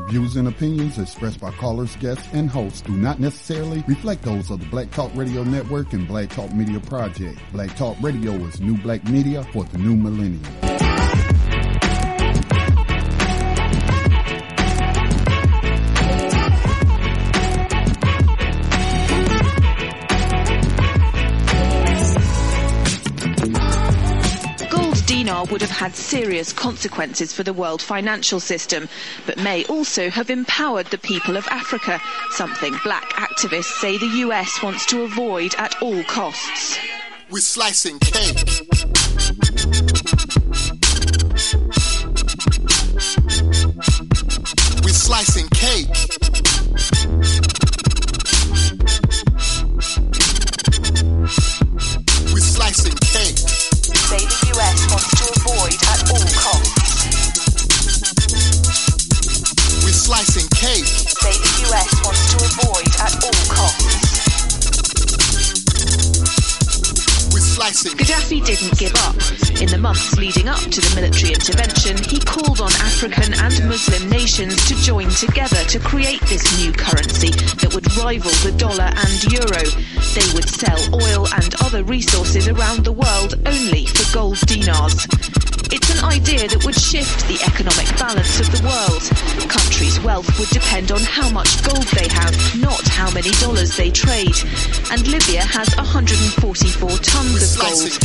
views and opinions expressed by callers, guests, and hosts do not necessarily reflect those of the Black Talk Radio Network and Black Talk Media Project. Black Talk Radio is new black media for the new millennium. Would have had serious consequences for the world financial system, but may also have empowered the people of Africa, something black activists say the US wants to avoid at all costs. We're slicing cake. We're slicing cake. We're slicing cake. Say the US wants to avoid at all costs. We're slicing cake. Say the US wants to avoid at all costs. We're slicing. Gaddafi didn't give up. In the months leading up to the military intervention, he called on African and Muslim nations to join together to create this new currency that would rival the dollar and euro. They would sell oil and other resources around the world only for gold dinars. It's an idea that would shift the economic balance of the world. Countries' wealth would depend on how much gold they have, not how many dollars they trade. And Libya has 144 tons of gold.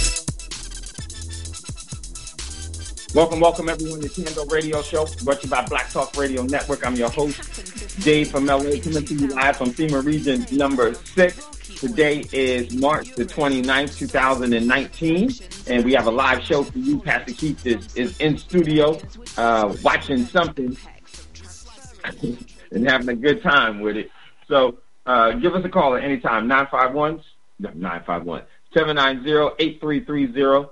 Welcome everyone to the Tando Radio Show, brought to you by Black Talk Radio Network. I'm your host, Dave from LA, coming to you live from FEMA Region number 6. Today is March the 29th, 2019, and we have a live show for you. Pastor Keith is in studio watching something and having a good time with it. So give us a call at any time, 790-8330.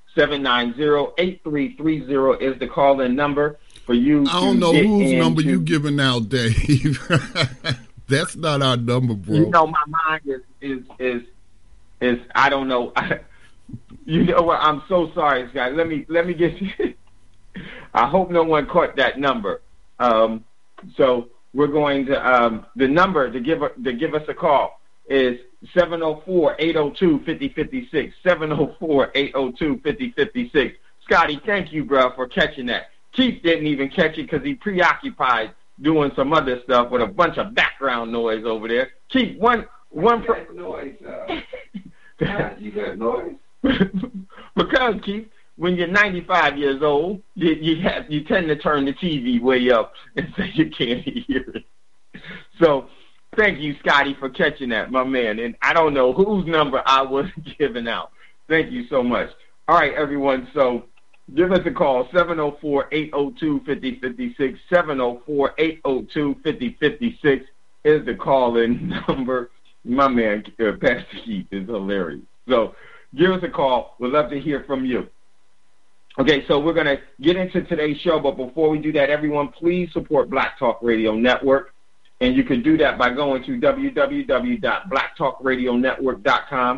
790-8330 is the call-in number for you. I don't know whose number you giving out, Dave. That's not our number, bro. You know, my mind is I don't know. You know what? I'm so sorry, Scott. Let me get you. I hope no one caught that number. So we're going to the number to give us a call is 704-802-5056. 704-802-5056. Scotty, thank you, bro, for catching that. Keith didn't even catch it because he preoccupied doing some other stuff with a bunch of background noise over there. Keith, one noise. How did you get noise? Because, Keith, when you're 95 years old, you tend to turn the TV way up and so you can't hear it. So thank you, Scotty, for catching that, my man. And I don't know whose number I was giving out. Thank you so much. All right, everyone. So give us a call, 704-802-5056. 704-802-5056 is the call-in number. My man, Pastor Keith, is hilarious. So give us a call. We'd love to hear from you. Okay, so we're going to get into today's show. But before we do that, everyone, please support Black Talk Radio Network. And you can do that by going to www.blacktalkradionetwork.com,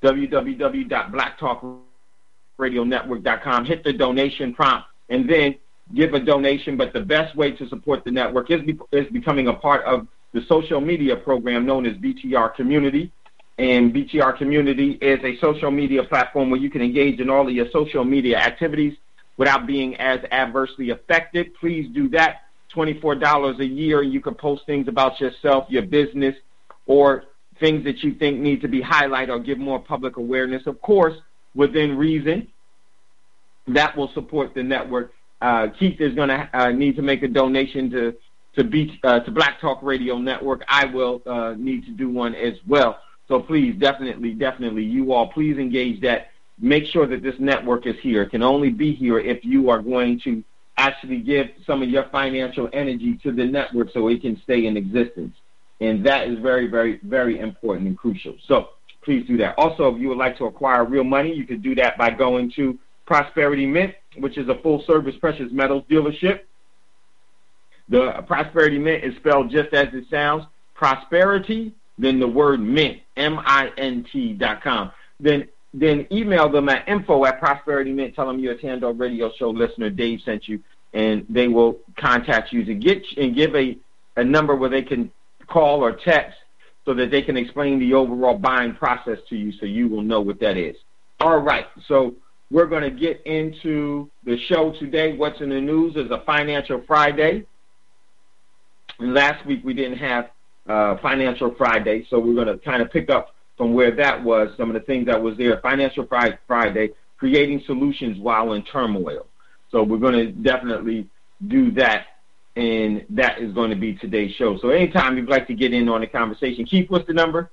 www.blacktalkradionetwork.com. Hit the donation prompt and then give a donation. But the best way to support the network is becoming a part of the social media program known as BTR Community. And BTR Community is a social media platform where you can engage in all of your social media activities without being as adversely affected. Please do that. $24 a year, you can post things about yourself, your business, or things that you think need to be highlighted or give more public awareness. Of course, within reason, that will support the network. Keith is going to need to make a donation to Black Talk Radio Network. I will need to do one as well. So please, definitely, you all, please engage that. Make sure that this network is here. It can only be here if you are going to actually give some of your financial energy to the network so it can stay in existence. And that is very, very, very important and crucial. So please do that. Also, if you would like to acquire real money, you can do that by going to Prosperity Mint, which is a full-service precious metals dealership. The Prosperity Mint is spelled just as it sounds, prosperity, then the word mint, mint.com. Then email them at info@prosperitymint. Tell them you're a Tando Radio Show listener. Dave sent you. and they will contact you to give a number where they can call or text so that they can explain the overall buying process to you so you will know what that is. All right, so we're going to get into the show today. What's in the news is a Financial Friday. And last week we didn't have Financial Friday, so we're going to kind of pick up from where that was, some of the things that was there. Financial Friday, creating solutions while in turmoil. So we're going to definitely do that, and that is going to be today's show. So anytime you'd like to get in on the conversation, Keith, what's the number?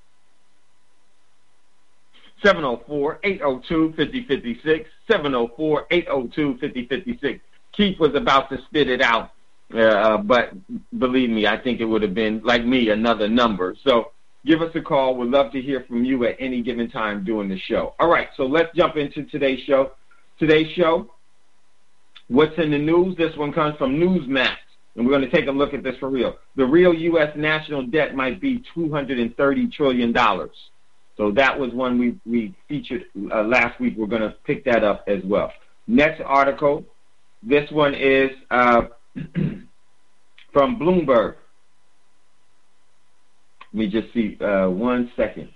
704-802-5056, 704-802-5056. Keith was about to spit it out, but believe me, I think it would have been, like me, another number. So give us a call. We'd love to hear from you at any given time during the show. All right, so let's jump into today's show. Today's show, what's in the news? This one comes from Newsmax, and we're going to take a look at this for real. The real U.S. national debt might be $230 trillion. So that was one we featured last week. We're going to pick that up as well. Next article, this one is from Bloomberg. Let me just see 1 second.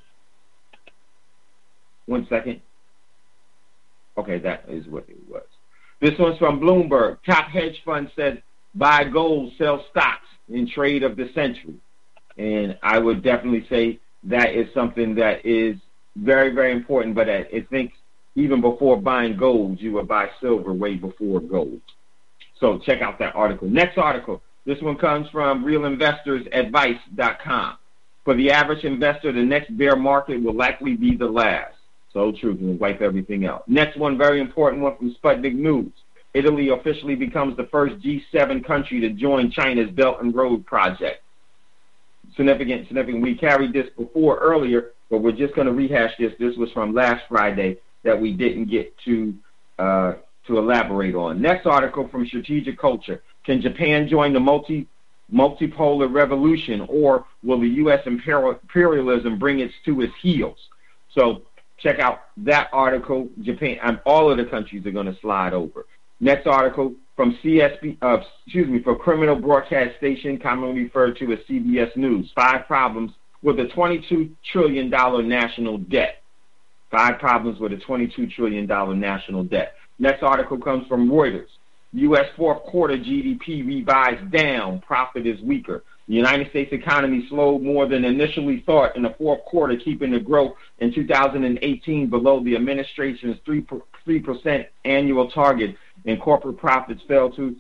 1 second. Okay, that is what it was. This one's from Bloomberg. Top hedge fund said buy gold, sell stocks in trade of the century. And I would definitely say that is something that is very, very important. But I think even before buying gold, you would buy silver way before gold. So check out that article. Next article. This one comes from realinvestorsadvice.com. For the average investor, the next bear market will likely be the last. So true, and wipe everything out. Next one, very important one from Sputnik News. Italy officially becomes the first G7 country to join China's Belt and Road project. Significant. We carried this before earlier, but we're just going to rehash this. This was from last Friday that we didn't get to elaborate on. Next article from Strategic Culture. Can Japan join the multipolar revolution, or will the U.S. imperialism bring it to its heels? So check out that article. Japan and all of the countries are going to slide over. Next article from for Criminal Broadcast Station, commonly referred to as CBS News. 5 problems with a $22 trillion national debt. 5 problems with a $22 trillion national debt. Next article comes from Reuters. U.S. fourth quarter GDP revised down. Profit is weaker. The United States economy slowed more than initially thought in the fourth quarter, keeping the growth in 2018 below the administration's 3% annual target, and corporate profits failed to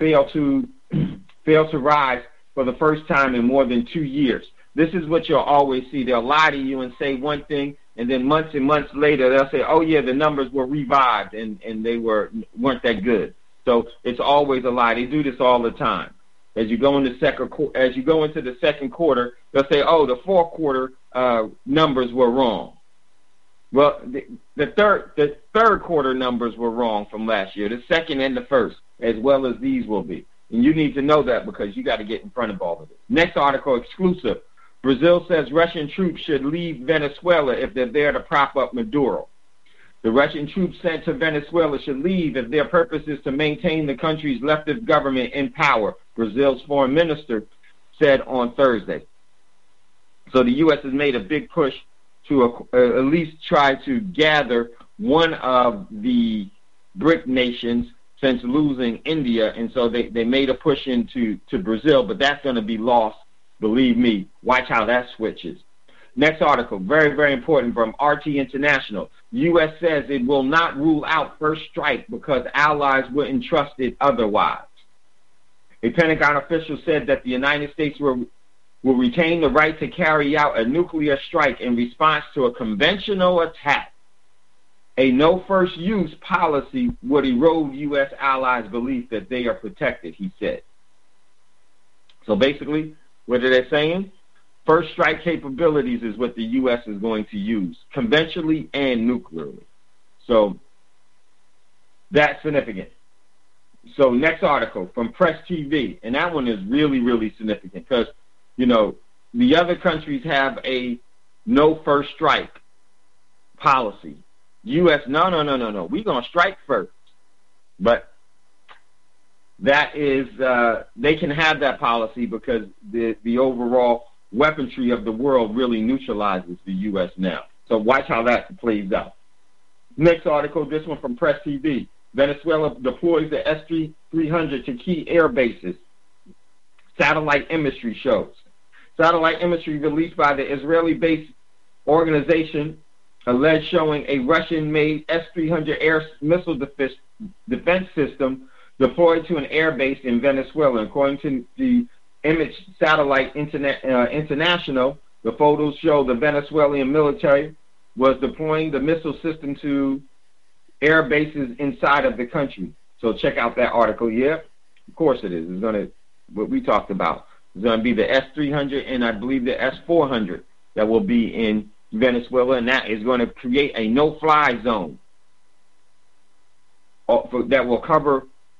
rise for the first time in more than 2 years. This is what you'll always see. They'll lie to you and say one thing, and then months and months later they'll say, "Oh yeah, the numbers were revived and they weren't that good." So it's always a lie. They do this all the time. As you go into the second quarter, they'll say, "Oh, the fourth quarter numbers were wrong." Well, the third quarter numbers were wrong from last year. The second and the first, as well as these will be. And you need to know that because you got to get in front of all of it. Next article, exclusive. Brazil says Russian troops should leave Venezuela if they're there to prop up Maduro. The Russian troops sent to Venezuela should leave if their purpose is to maintain the country's leftist government in power, Brazil's foreign minister said on Thursday. So the U.S. has made a big push to at least try to gather one of the BRIC nations since losing India, and so they made a push into Brazil, but that's going to be lost, believe me. Watch how that switches. Next article, very, very important, from RT International. U.S. says it will not rule out first strike because allies wouldn't trust it otherwise. A Pentagon official said that the United States will retain the right to carry out a nuclear strike in response to a conventional attack. A no-first-use policy would erode U.S. allies' belief that they are protected, he said. So basically, what are they saying? First strike capabilities is what the U.S. is going to use, conventionally and nuclearly. So that's significant. So next article from Press TV, and that one is really, really significant because, you know, the other countries have a no first strike policy. U.S., no. We're going to strike first. But that is, they can have that policy because the overall weaponry of the world really neutralizes the U.S. now. So watch how that plays out. Next article, this one from Press TV. Venezuela deploys the S-300 to key air bases. Satellite imagery shows. Satellite imagery released by the Israeli-based organization alleged showing a Russian-made S-300 air missile defense system deployed to an air base in Venezuela. According to the Image Satellite International, the photos show the Venezuelan military was deploying the missile system to air bases inside of the country. So check out that article. Yeah, of course it is. It's going to, what we talked about, it's going to be the S-300 and I believe the S-400 that will be in Venezuela, and that is going to create a no-fly zone that will cover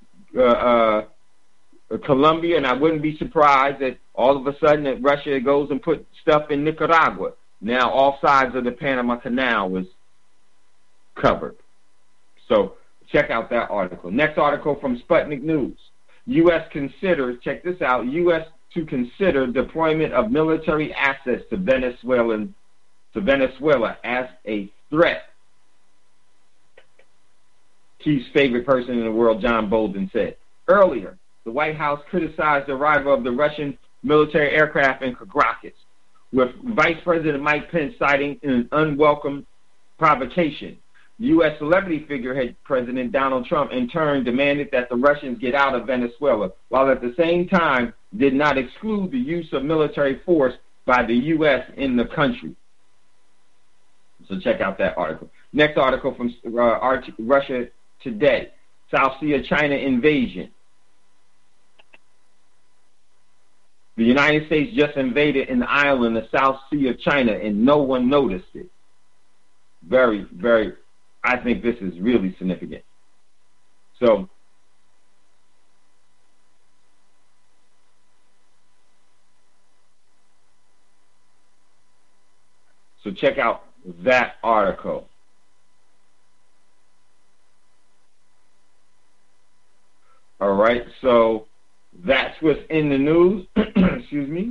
Colombia, and I wouldn't be surprised that all of a sudden that Russia goes and put stuff in Nicaragua. Now all sides of the Panama Canal is covered. So check out that article. Next article from Sputnik News. U.S. considers, check this out, U.S. to consider deployment of military assets to Venezuela as a threat. Keith's favorite person in the world, John Bolton, said. Earlier, the White House criticized the arrival of the Russian military aircraft in Caracas, with Vice President Mike Pence citing an unwelcome provocation. U.S. celebrity figurehead President Donald Trump, in turn, demanded that the Russians get out of Venezuela, while at the same time did not exclude the use of military force by the U.S. in the country. So check out that article. Next article from Russia Today. South Sea of China invasion. The United States just invaded an island, the South Sea of China, and no one noticed it. Very, very, I think this is really significant. So check out that article. All right, so that's what's in the news. Excuse me.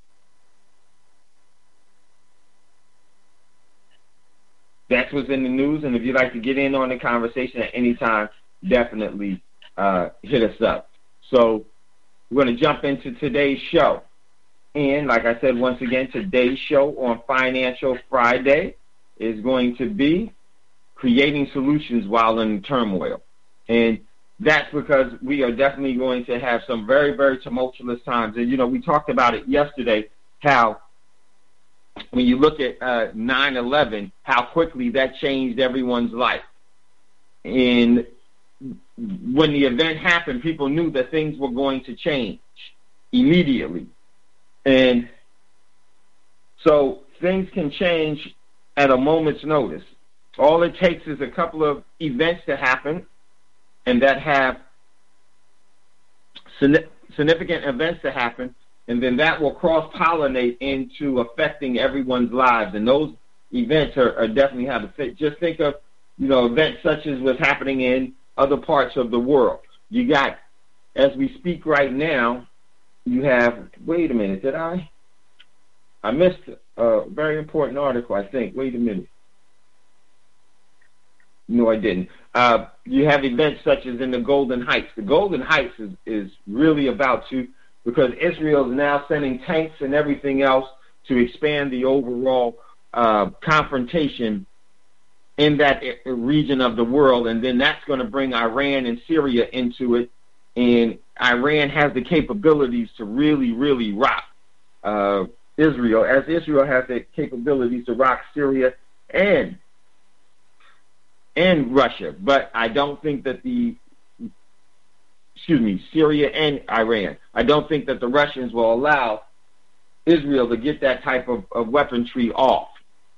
That's what's in the news, and if you'd like to get in on the conversation at any time, definitely hit us up. So we're going to jump into today's show. And like I said, once again, today's show on Financial Friday is going to be creating solutions while in turmoil. And that's because we are definitely going to have some very, very tumultuous times. And, you know, we talked about it yesterday, how when you look at 9/11, how quickly that changed everyone's life. And when the event happened, people knew that things were going to change immediately. And so things can change at a moment's notice. All it takes is a couple of events to happen, and that have significant events to happen, and then that will cross-pollinate into affecting everyone's lives. And those events are definitely have to just think of, you know, events such as what's happening in other parts of the world. You got, as we speak right now, you have, wait a minute, did I missed a very important article, I think. Wait a minute. No, I didn't. You have events such as in the Golden Heights. The Golden Heights is really about to, because Israel is now sending tanks and everything else to expand the overall confrontation in that region of the world, and then that's going to bring Iran and Syria into it, and Iran has the capabilities to really, really rock Israel, as Israel has the capabilities to rock Syria and Russia. But I don't think that Syria and Iran, I don't think that the Russians will allow Israel to get that type of weaponry off.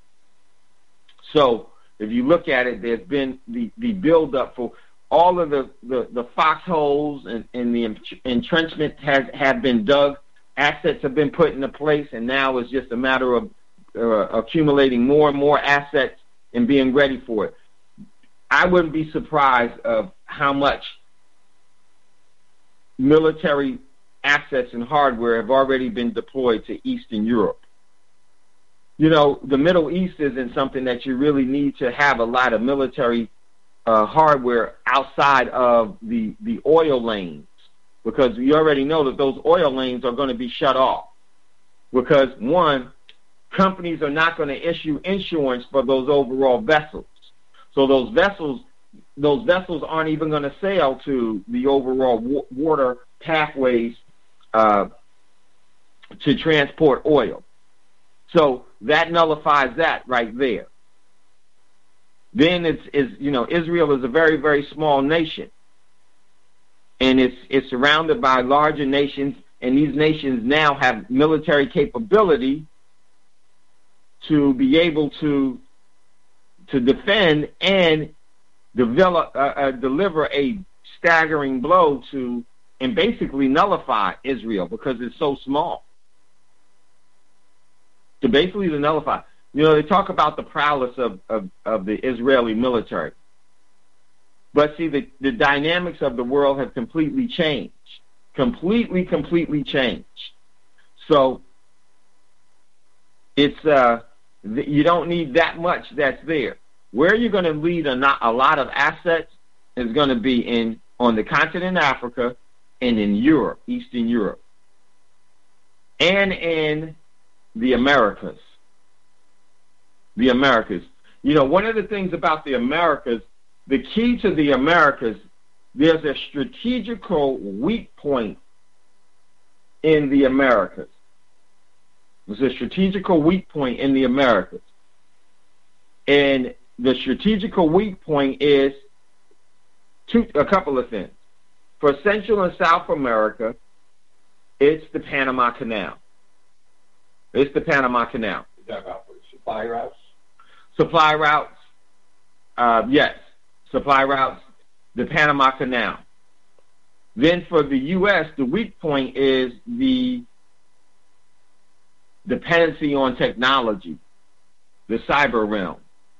So if you look at it, there's been the build-up for all of the foxholes and the entrenchment have been dug. Assets have been put into place, and now it's just a matter of accumulating more and more assets and being ready for it. I wouldn't be surprised of how much military assets and hardware have already been deployed to Eastern Europe. You know, the Middle East isn't something that you really need to have a lot of military hardware outside of the oil lanes, because you already know that those oil lanes are going to be shut off. Because, one, companies are not going to issue insurance for those overall vessels. So those vessels aren't even going to sail to the overall water pathways to transport oil. So that nullifies that right there. Then Israel is a very, very small nation, and it's surrounded by larger nations, and these nations now have military capability to be able to defend and deliver a staggering blow to and basically nullify Israel, because it's so small. To basically nullify. You know, they talk about the prowess of the Israeli military. But see, the dynamics of the world have completely changed. Completely changed. So it's you don't need that much that's there. Where you're going to lead a lot of assets is going to be on the continent of Africa and in Europe, Eastern Europe, and in the Americas. The Americas. You know, one of the things about the Americas, the key to the Americas, there's a strategical weak point in the Americas. There's a strategical weak point in the Americas. And the strategical weak point is a couple of things. For Central and South America, it's the Panama Canal. It's the Panama Canal. Is that about supply routes? Supply routes, yes. Supply routes, the Panama Canal. Then for the U.S., the weak point is the dependency on technology, the cyber realm.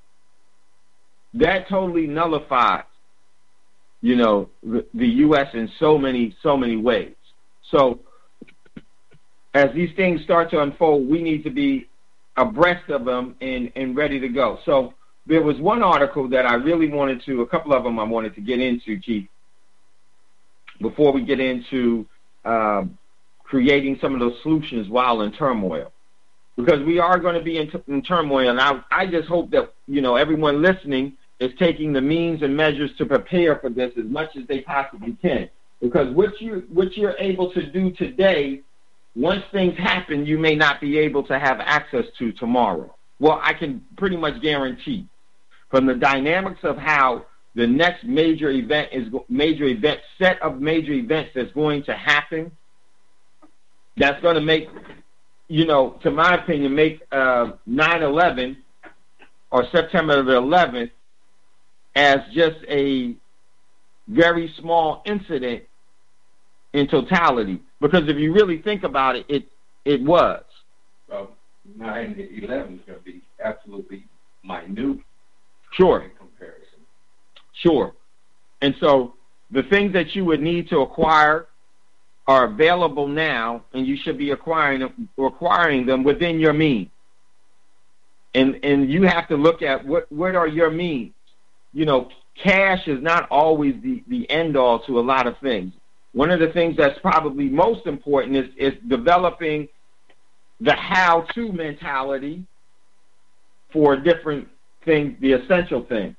That totally nullifies, you know, the U.S. in so many ways. So as these things start to unfold, we need to be abreast of them and ready to go. So there was one article that I really wanted to, a couple of them I wanted to get into, Chief, before we get into creating some of those solutions while in turmoil. Because we are going to be in turmoil, and I just hope that, you know, everyone listening is taking the means and measures to prepare for this as much as they possibly can. Because what you're able to do today, once things happen, you may not be able to have access to tomorrow. Well, I can pretty much guarantee from the dynamics of how the next major event set of major events that's going to happen, that's going to make, you know, to my opinion, make 9/11 or September the 11th as just a very small incident in totality. Because if you really think about it, it was. Well, 9/11 is going to be absolutely minute. Sure. In comparison. Sure. And so the things that you would need to acquire are available now, and you should be acquiring them within your means. And you have to look at what are your means. You know, cash is not always the end all to a lot of things. One of the things that's probably most important is developing the how-to mentality for different things, the essential things.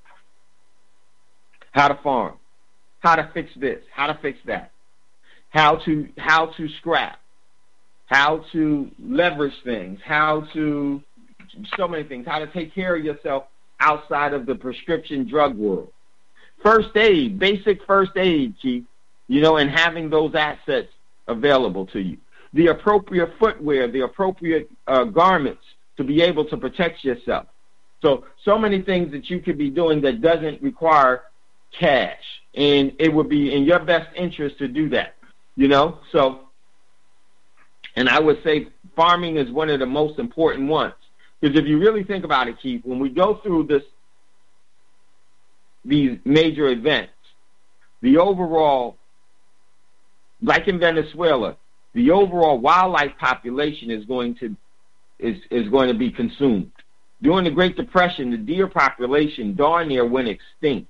How to farm, how to fix this, how to fix that, how to scrap, how to leverage things, so many things, how to take care of yourself outside of the prescription drug world. First aid, basic first aid, Chief, you know, and having those assets available to you. The appropriate footwear, the appropriate garments to be able to protect yourself. So many things that you could be doing that doesn't require cash, and it would be in your best interest to do that, you know. So, and I would say farming is one of the most important ones, because if you really think about it, Keith, when we go through these major events, the overall like in Venezuela, the overall wildlife population is going to be consumed. During the Great Depression, the deer population darn near went extinct.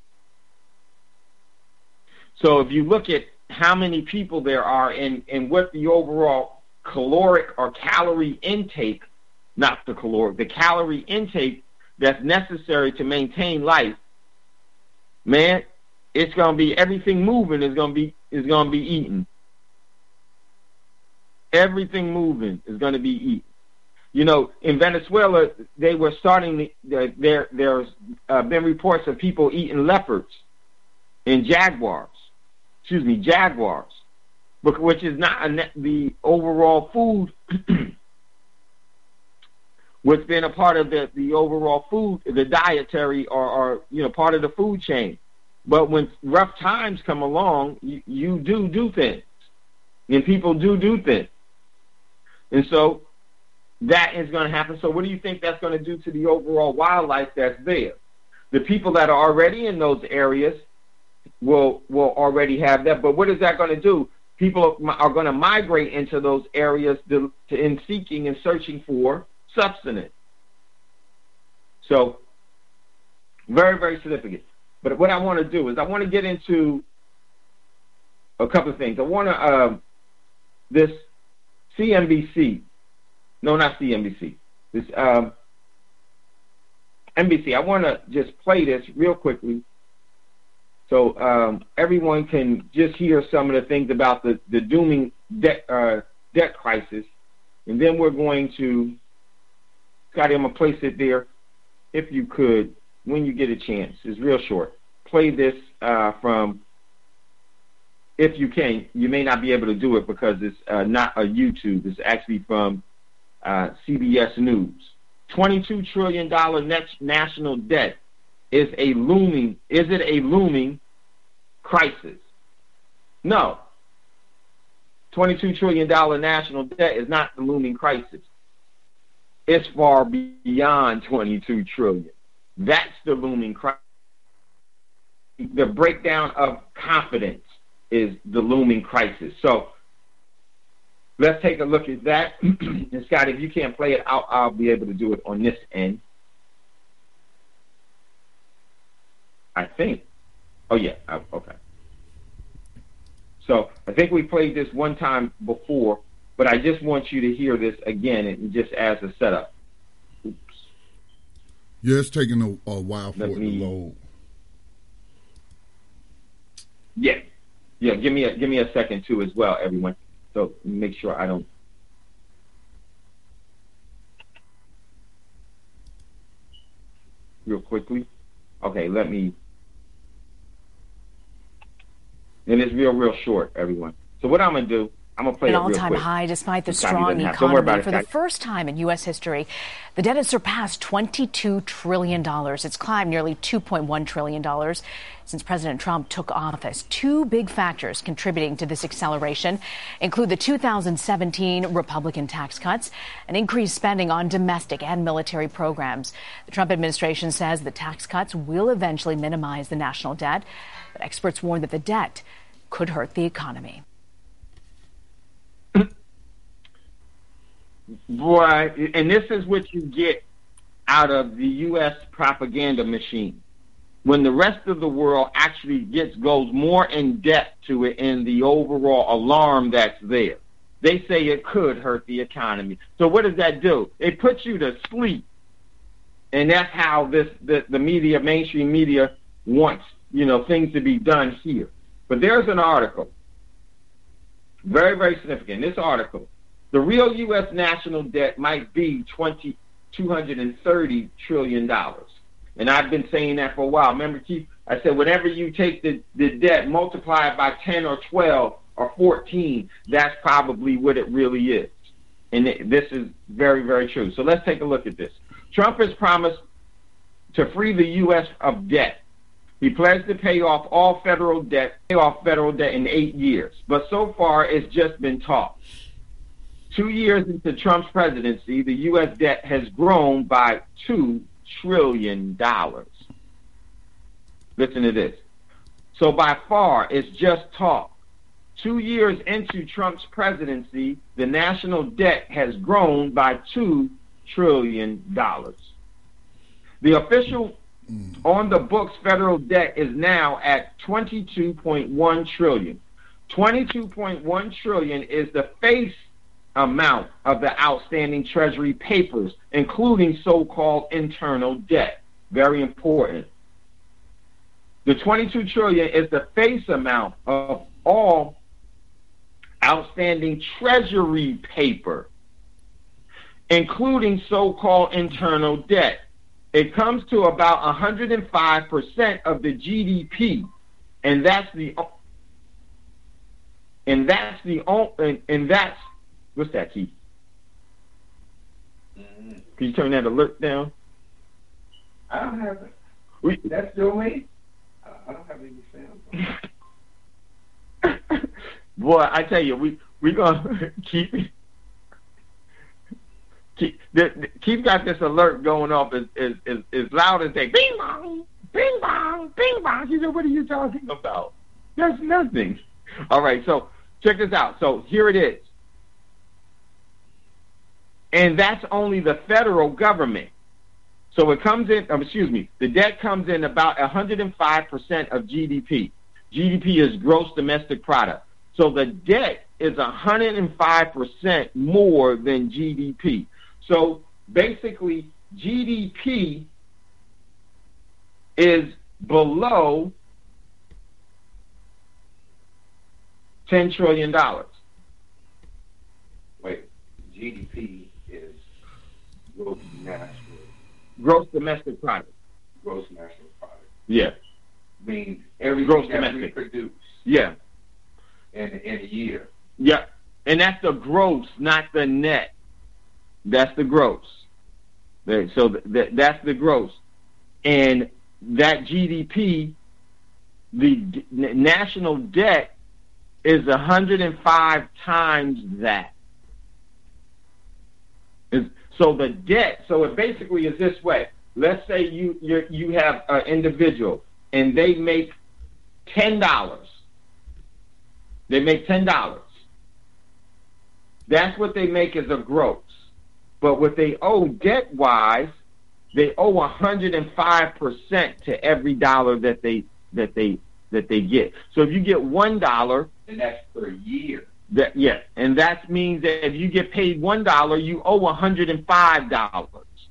So if you look at how many people there are and what the overall caloric or calorie intake, the calorie intake that's necessary to maintain life, man, it's going to be, everything moving is going to be eaten. Everything moving is going to be eaten. You know, in Venezuela, they were starting, there's been reports of people eating leopards and jaguars, which is not the overall food, what's been a part of the overall food, the dietary or part of the food chain. But when rough times come along, you do things, and people do things. And so that is going to happen. So what do you think that's going to do to the overall wildlife that's there? The people that are already in those areas will already have that. But what is that going to do? People are going to migrate into those areas in seeking and searching for subsistence. So very, very significant. But what I want to do is I want to get into a couple of things. I want to this CNBC. No, not CNBC. This NBC. I want to just play this real quickly so everyone can just hear some of the things about the dooming debt crisis. And then we're going to, Scotty, I'm going to place it there, if you could, when you get a chance. It's real short. Play this from, if you can. You may not be able to do it because it's not a YouTube. It's actually from CBS News. $22 trillion national debt is it a looming crisis? No. $22 trillion national debt is not the looming crisis. It's far beyond $22 trillion. That's the looming crisis. The breakdown of confidence is the looming crisis. So let's take a look at that. And Scott, if you can't play it, I'll be able to do it on this end. I think. Oh, yeah. Okay. So I think we played this one time before, but I just want you to hear this again and just as a setup. Oops. Yeah, it's taking a while for it to load. Yeah. Yeah, give me a second too as well, everyone. So make sure I don't. Real quickly. Okay, let me. And it's real short, everyone. So what I'm going to do, I'm going to play it real quick. An all-time high despite the strong economy. For the first time in U.S. history, the debt has surpassed $22 trillion. It's climbed nearly $2.1 trillion since President Trump took office. Two big factors contributing to this acceleration include the 2017 Republican tax cuts and increased spending on domestic and military programs. The Trump administration says the tax cuts will eventually minimize the national debt, but experts warn that the debt could hurt the economy. Boy, and this is what you get out of the U.S. propaganda machine. When the rest of the world actually goes more in depth to it in the overall alarm that's there, they say it could hurt the economy. So what does that do? It puts you to sleep. And that's how the media, mainstream media, wants things to be done here. But there's an article, very, very significant. This article, the real U.S. national debt might be $230 trillion. And I've been saying that for a while. Remember, Keith, I said whenever you take the debt, multiply it by 10 or 12 or 14, that's probably what it really is. And this is very, very true. So let's take a look at this. Trump has promised to free the U.S. of debt. He pledged to pay off all federal debt in 8 years. But so far, it's just been talk. 2 years into Trump's presidency, the U.S. debt has grown by $2 trillion. Listen to this. So by far, it's just talk. 2 years into Trump's presidency, the national debt has grown by $2 trillion. The official on-the-books federal debt is now at $22.1 trillion. $22.1 trillion is the face amount of the outstanding Treasury papers, including so-called internal debt. Very important. The $22 trillion is the face amount of all outstanding Treasury paper, including so-called internal debt. It comes to about 105% of the GDP, and that's what's that, Keith? Can you turn that alert down? I don't have it. That's still me. I don't have any sound. Boy, I tell you, we're gonna keep got this alert going off as loud as they bing bong, bing bong, bing bong. He said, "What are you talking about? That's nothing." All right, so check this out. So here it is, and that's only the federal government. So it comes in. The debt comes in about 105% of GDP. GDP is gross domestic product. So the debt is 105% more than GDP. So basically, GDP is below $10 trillion. Wait, GDP is gross domestic product. Gross national product. Yeah. Means everything gross that domestic. we produce. Yeah. In a year. Yeah. And that's the gross, not the net. That's the gross. So that's the gross. And that GDP, the national debt is 105 times that. So the debt, so it basically is this way. Let's say you have an individual and they make $10. They make $10. That's what they make as a gross. But what they owe debt-wise, they owe 105% to every dollar that they get. So if you get $1, and that's per year. And that means that if you get paid $1, you owe $105.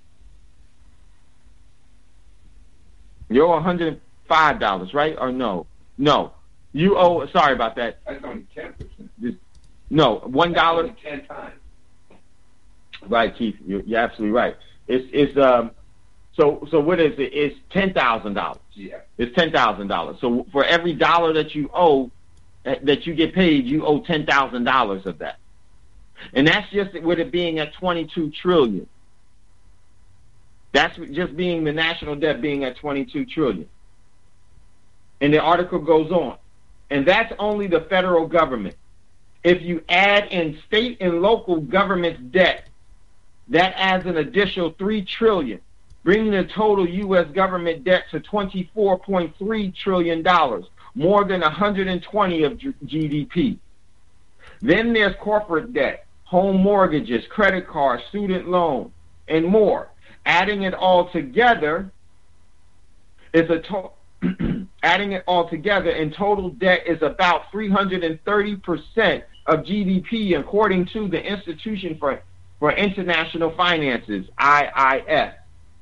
You owe $105, right? Or no? No. You owe, sorry about that. That's only 10%. No, $1. That's only 10 times. Right, Keith. You're absolutely right. It's so what is it? It's $10,000. Yeah. It's $10,000. So for every dollar that you owe, that you get paid, you owe $10,000 of that. And that's just with it being at $22 trillion. That's just being the national debt being at $22 trillion. And the article goes on. And that's only the federal government. If you add in state and local government debt, that adds an additional $3 trillion, bringing the total U.S. government debt to $24.3 trillion, more than 120 of GDP. Then there's corporate debt, home mortgages, credit cards, student loan, and more. Adding it all together is adding it all together, and total debt is about 330% of GDP, according to the Institution for International Finances, IIF.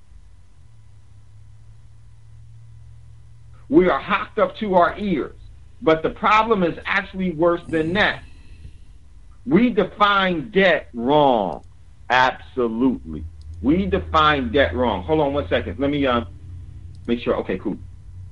We are hocked up to our ears, but the problem is actually worse than that. We define debt wrong. Absolutely. We define debt wrong. Hold on 1 second. Let me make sure. Okay, cool.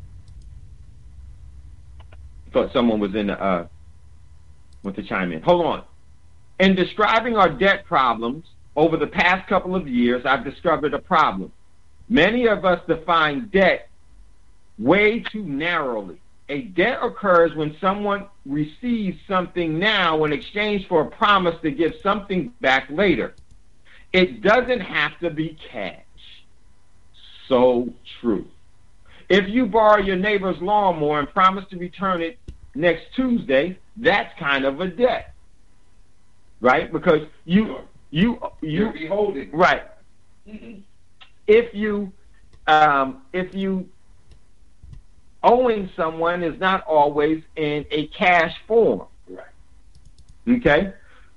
Thought someone was in the want to chime in. Hold on. In describing our debt problems over the past couple of years, I've discovered a problem. Many of us define debt way too narrowly. A debt occurs when someone receives something now in exchange for a promise to give something back later. It doesn't have to be cash. So true. If you borrow your neighbor's lawnmower and promise to return it next Tuesday, that's kind of a debt, right? Because you're beholden. Right. Mm-hmm. If you owing someone is not always in a cash form. Right. Okay?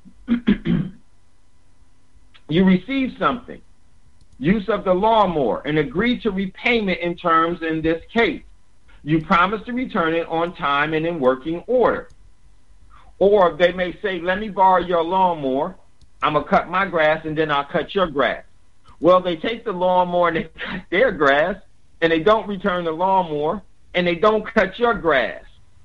You receive something, use of the lawnmower, and agree to repayment in terms in this case. You promise to return it on time and in working order. Or they may say, let me borrow your lawnmower, I'm going to cut my grass, and then I'll cut your grass. Well, they take the lawnmower and they cut their grass, and they don't return the lawnmower, and they don't cut your grass.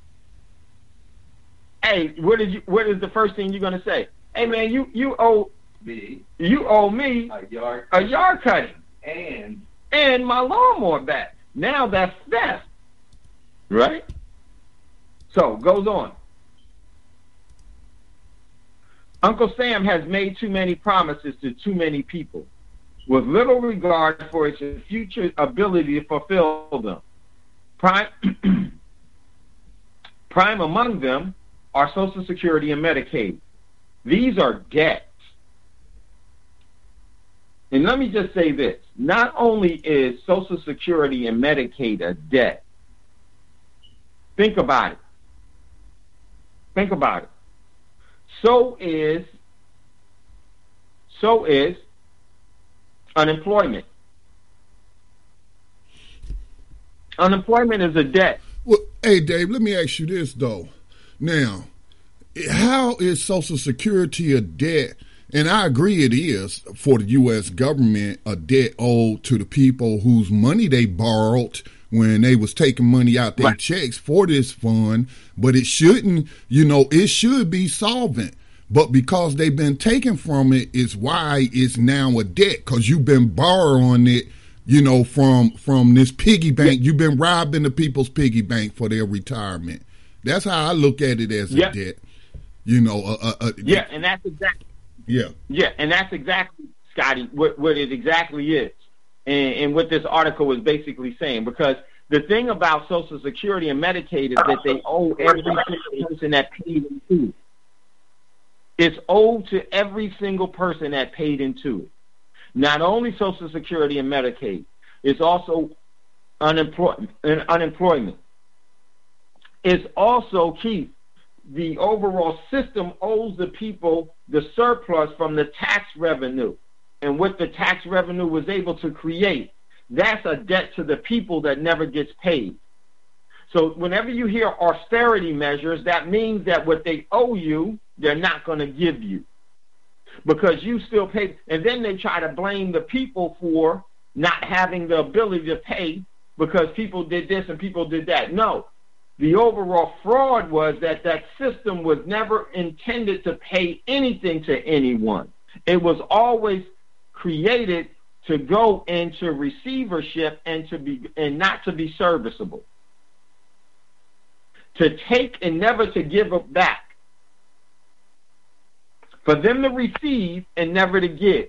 Hey, what is the first thing you're going to say? Hey, man, you owe me a yard cutting and my lawnmower back. Now that's theft, right? So goes on. Uncle Sam has made too many promises to too many people, with little regard for his future ability to fulfill them. Prime among them are Social Security and Medicaid. These are debts. And let me just say this. Not only is Social Security and Medicaid a debt, think about it. Think about it. So is unemployment. Unemployment is a debt. Well, hey, Dave, let me ask you this, though. Now, how is Social Security a debt? And I agree it is for the U.S. government a debt owed to the people whose money they borrowed when they was taking money out their checks for this fund. But it shouldn't, it should be solvent. But because they've been taken from it is why it's now a debt, because you've been borrowing it, from this piggy bank. You've been robbing the people's piggy bank for their retirement. That's how I look at it as a debt. And that's exactly. Yeah, and that's exactly, Scotty, what it exactly is, and what this article is basically saying. Because the thing about Social Security and Medicaid is that they owe every single person that paid into it. It's owed to every single person that paid into it. Not only Social Security and Medicaid, it's also unemployment. It's also, Keith, the overall system owes the people the surplus from the tax revenue and what the tax revenue was able to create. That's a debt to the people that never gets paid. So whenever you hear austerity measures, that means that what they owe you, they're not going to give you because you still pay. And then they try to blame the people for not having the ability to pay because people did this and people did that. No. The overall fraud was that system was never intended to pay anything to anyone. It was always created to go into receivership and not to be serviceable. To take and never to give it back. For them to receive and never to give.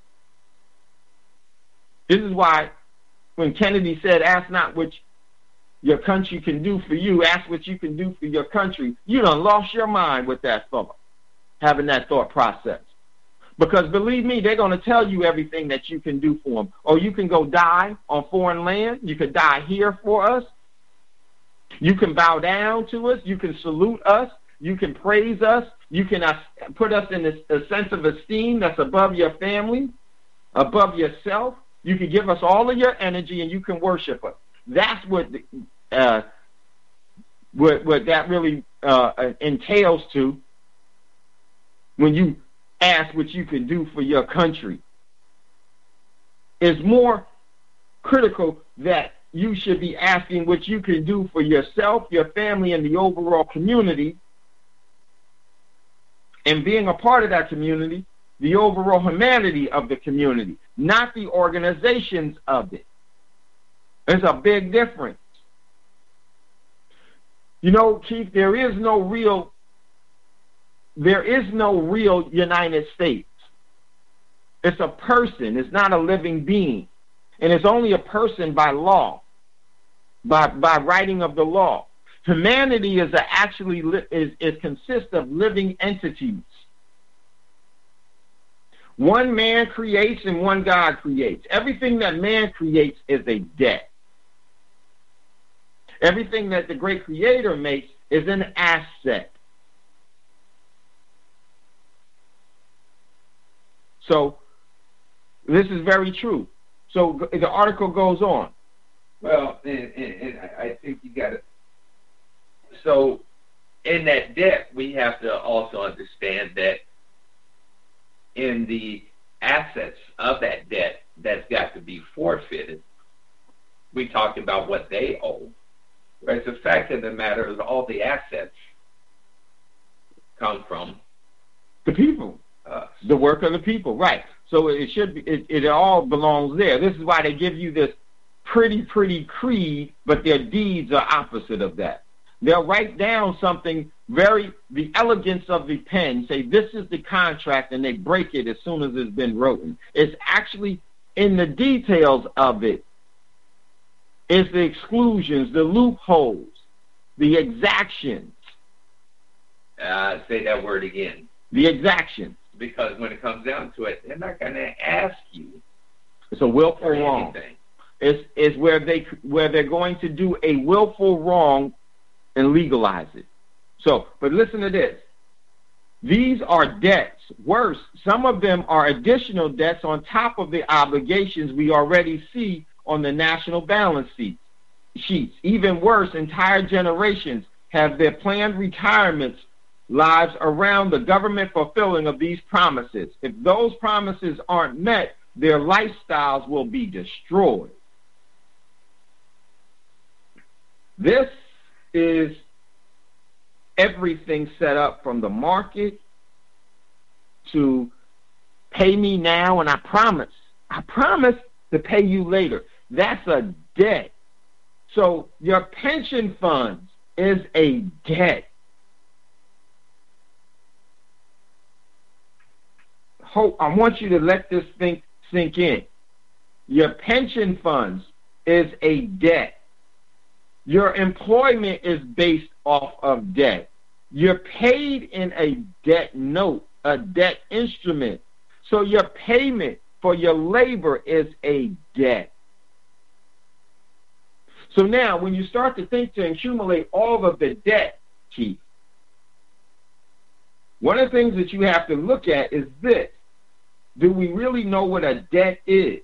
This is why when Kennedy said, ask not what your country can do for you, ask what you can do for your country, you done lost your mind with that thought, having that thought process. Because believe me, they're going to tell you everything that you can do for them. Or you can go die on foreign land. You could die here for us. You can bow down to us. You can salute us. You can praise us. You can put us in a sense of esteem that's above your family, above yourself. You can give us all of your energy and you can worship us. That's what that really entails to when you ask what you can do for your country. It's more critical that you should be asking what you can do for yourself, your family, and the overall community, and being a part of that community, the overall humanity of the community, not the organizations of it. There's a big difference. Keith, there is no real United States. It's a person. It's not a living being. And it's only a person by law, by writing of the law. Humanity is consists of living entities. One man creates and one God creates. Everything that man creates is a debt. Everything that the great creator makes is an asset. So this is very true. So the article goes on. Well, and I think you got it. So in that debt, we have to also understand that in the assets of that debt that's got to be forfeited, we talked about what they owe. Whereas the fact of the matter is all the assets come from the people, the work of the people, right? So it should be, it all belongs there. This is why they give you this pretty creed, but their deeds are opposite of that. They'll write down something the elegance of the pen, say this is the contract, and they break it as soon as it's been written. It's actually in the details of it. It's the exclusions, the loopholes, the exactions. Say that word again. The exactions. Because when it comes down to it, they're not going to ask you. It's a willful wrong. It's where they're going to do a willful wrong and legalize it. So, but listen to this. These are debts. Worse, some of them are additional debts on top of the obligations we already see on the national balance sheets. Even worse, entire generations have their planned retirements lives around the government fulfilling of these promises. If those promises aren't met, their lifestyles will be destroyed. This is everything set up from the market to pay me now and I promise to pay you later. That's a debt. So your pension funds is a debt. I want you to let this thing sink in. Your pension funds is a debt. Your employment is based off of debt. You're paid in a debt note, a debt instrument. So your payment for your labor is a debt. So now, when you start to think to accumulate all of the debt, Chief, one of the things that you have to look at is this. Do we really know what a debt is?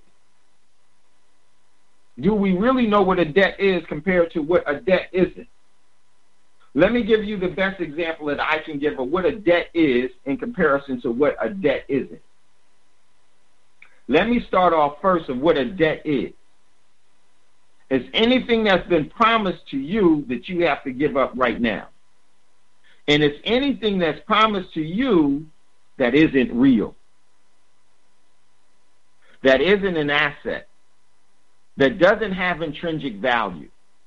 Do we really know what a debt is compared to what a debt isn't? Let me give you the best example that I can give of what a debt is in comparison to what a debt isn't. Let me start off first of what a debt is. It's anything that's been promised to you that you have to give up right now. And it's anything that's promised to you that isn't real. That isn't an asset. That doesn't have intrinsic value.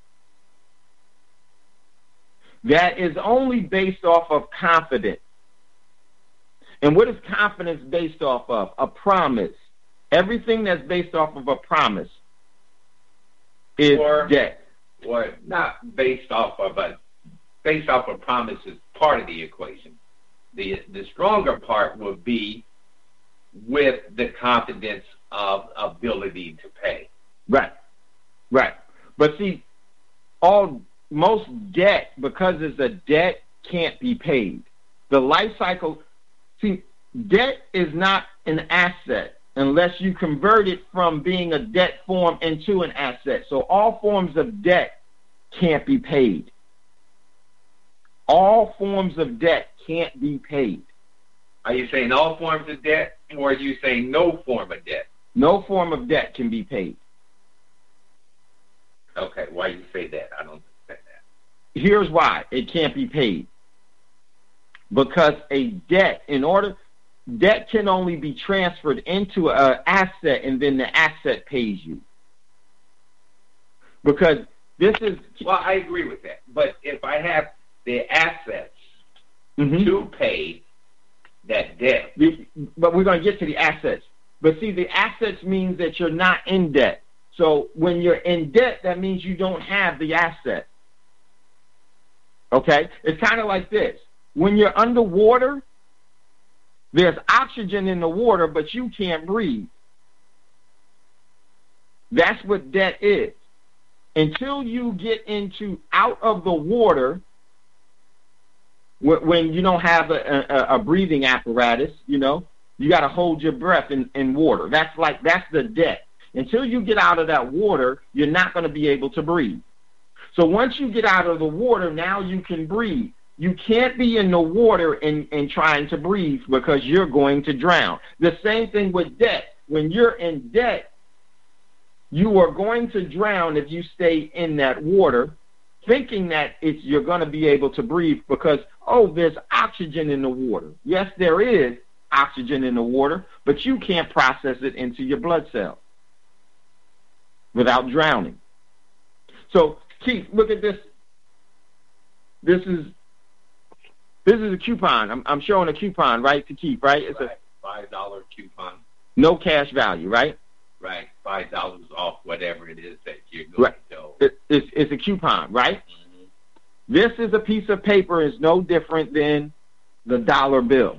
That is only based off of confidence. And what is confidence based off of? A promise. Everything that's based off of a promise is debt. Or not based off of a promise is part of the equation. The stronger part would be with the confidence of ability to pay. Right. But see, most debt, because it's a debt, can't be paid. The life cycle, debt is not an asset unless you convert it from being a debt form into an asset. So all forms of debt can't be paid. All forms of debt can't be paid. Are you saying all forms of debt, or are you saying no form of debt? No form of debt can be paid. Okay, why do you say that? I don't understand that. Here's why it can't be paid. Because a debt, debt can only be transferred into an asset, and then the asset pays you. Because this is... Well, I agree with that. But if I have the assets to pay that debt... But we're going to get to the assets. But see, the assets means that you're not in debt. So when you're in debt, that means you don't have the asset. Okay? It's kind of like this. When you're underwater, there's oxygen in the water, but you can't breathe. That's what debt is. Until you get out of the water, when you don't have a breathing apparatus, you got to hold your breath in water. That's the debt. Until you get out of that water, you're not going to be able to breathe. So once you get out of the water, now you can breathe. You can't be in the water and trying to breathe because you're going to drown. The same thing with debt. When you're in debt, you are going to drown if you stay in that water, thinking that you're going to be able to breathe because, there's oxygen in the water. Yes, there is oxygen in the water, but you can't process it into your blood cells without drowning. So, Keith, look at this. This is a coupon. I'm showing a coupon, right, to Keith, right? It's a $5 coupon. No cash value, right? Right, $5 off whatever it is that you're going to. It's a coupon, right? Mm-hmm. This is a piece of paper. Is no different than the dollar bill.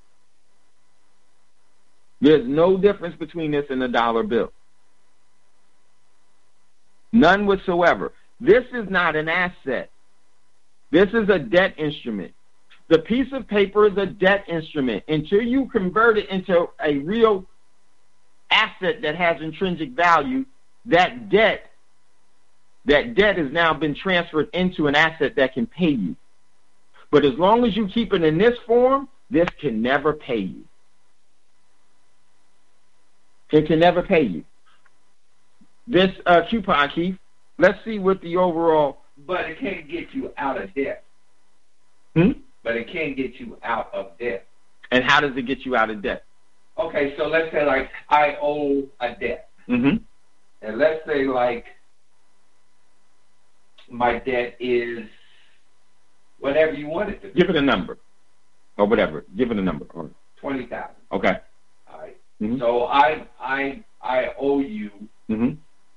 There's no difference between this and the dollar bill. None whatsoever. This is not an asset. This is a debt instrument. The piece of paper is a debt instrument. Until you convert it into a real asset that has intrinsic value, that debt has now been transferred into an asset that can pay you. But as long as you keep it in this form, this can never pay you. It can never pay you. This coupon, Keith, let's see what the overall... But it can't get you out of debt. But it can get you out of debt. And how does it get you out of debt? Okay, so let's say, like, I owe a debt. Mm-hmm. And let's say, like, my debt is whatever you want it to be. Give it a number. Or whatever. Give it a number. $20,000. Okay. All right. Mm-hmm. So I owe you $20,000.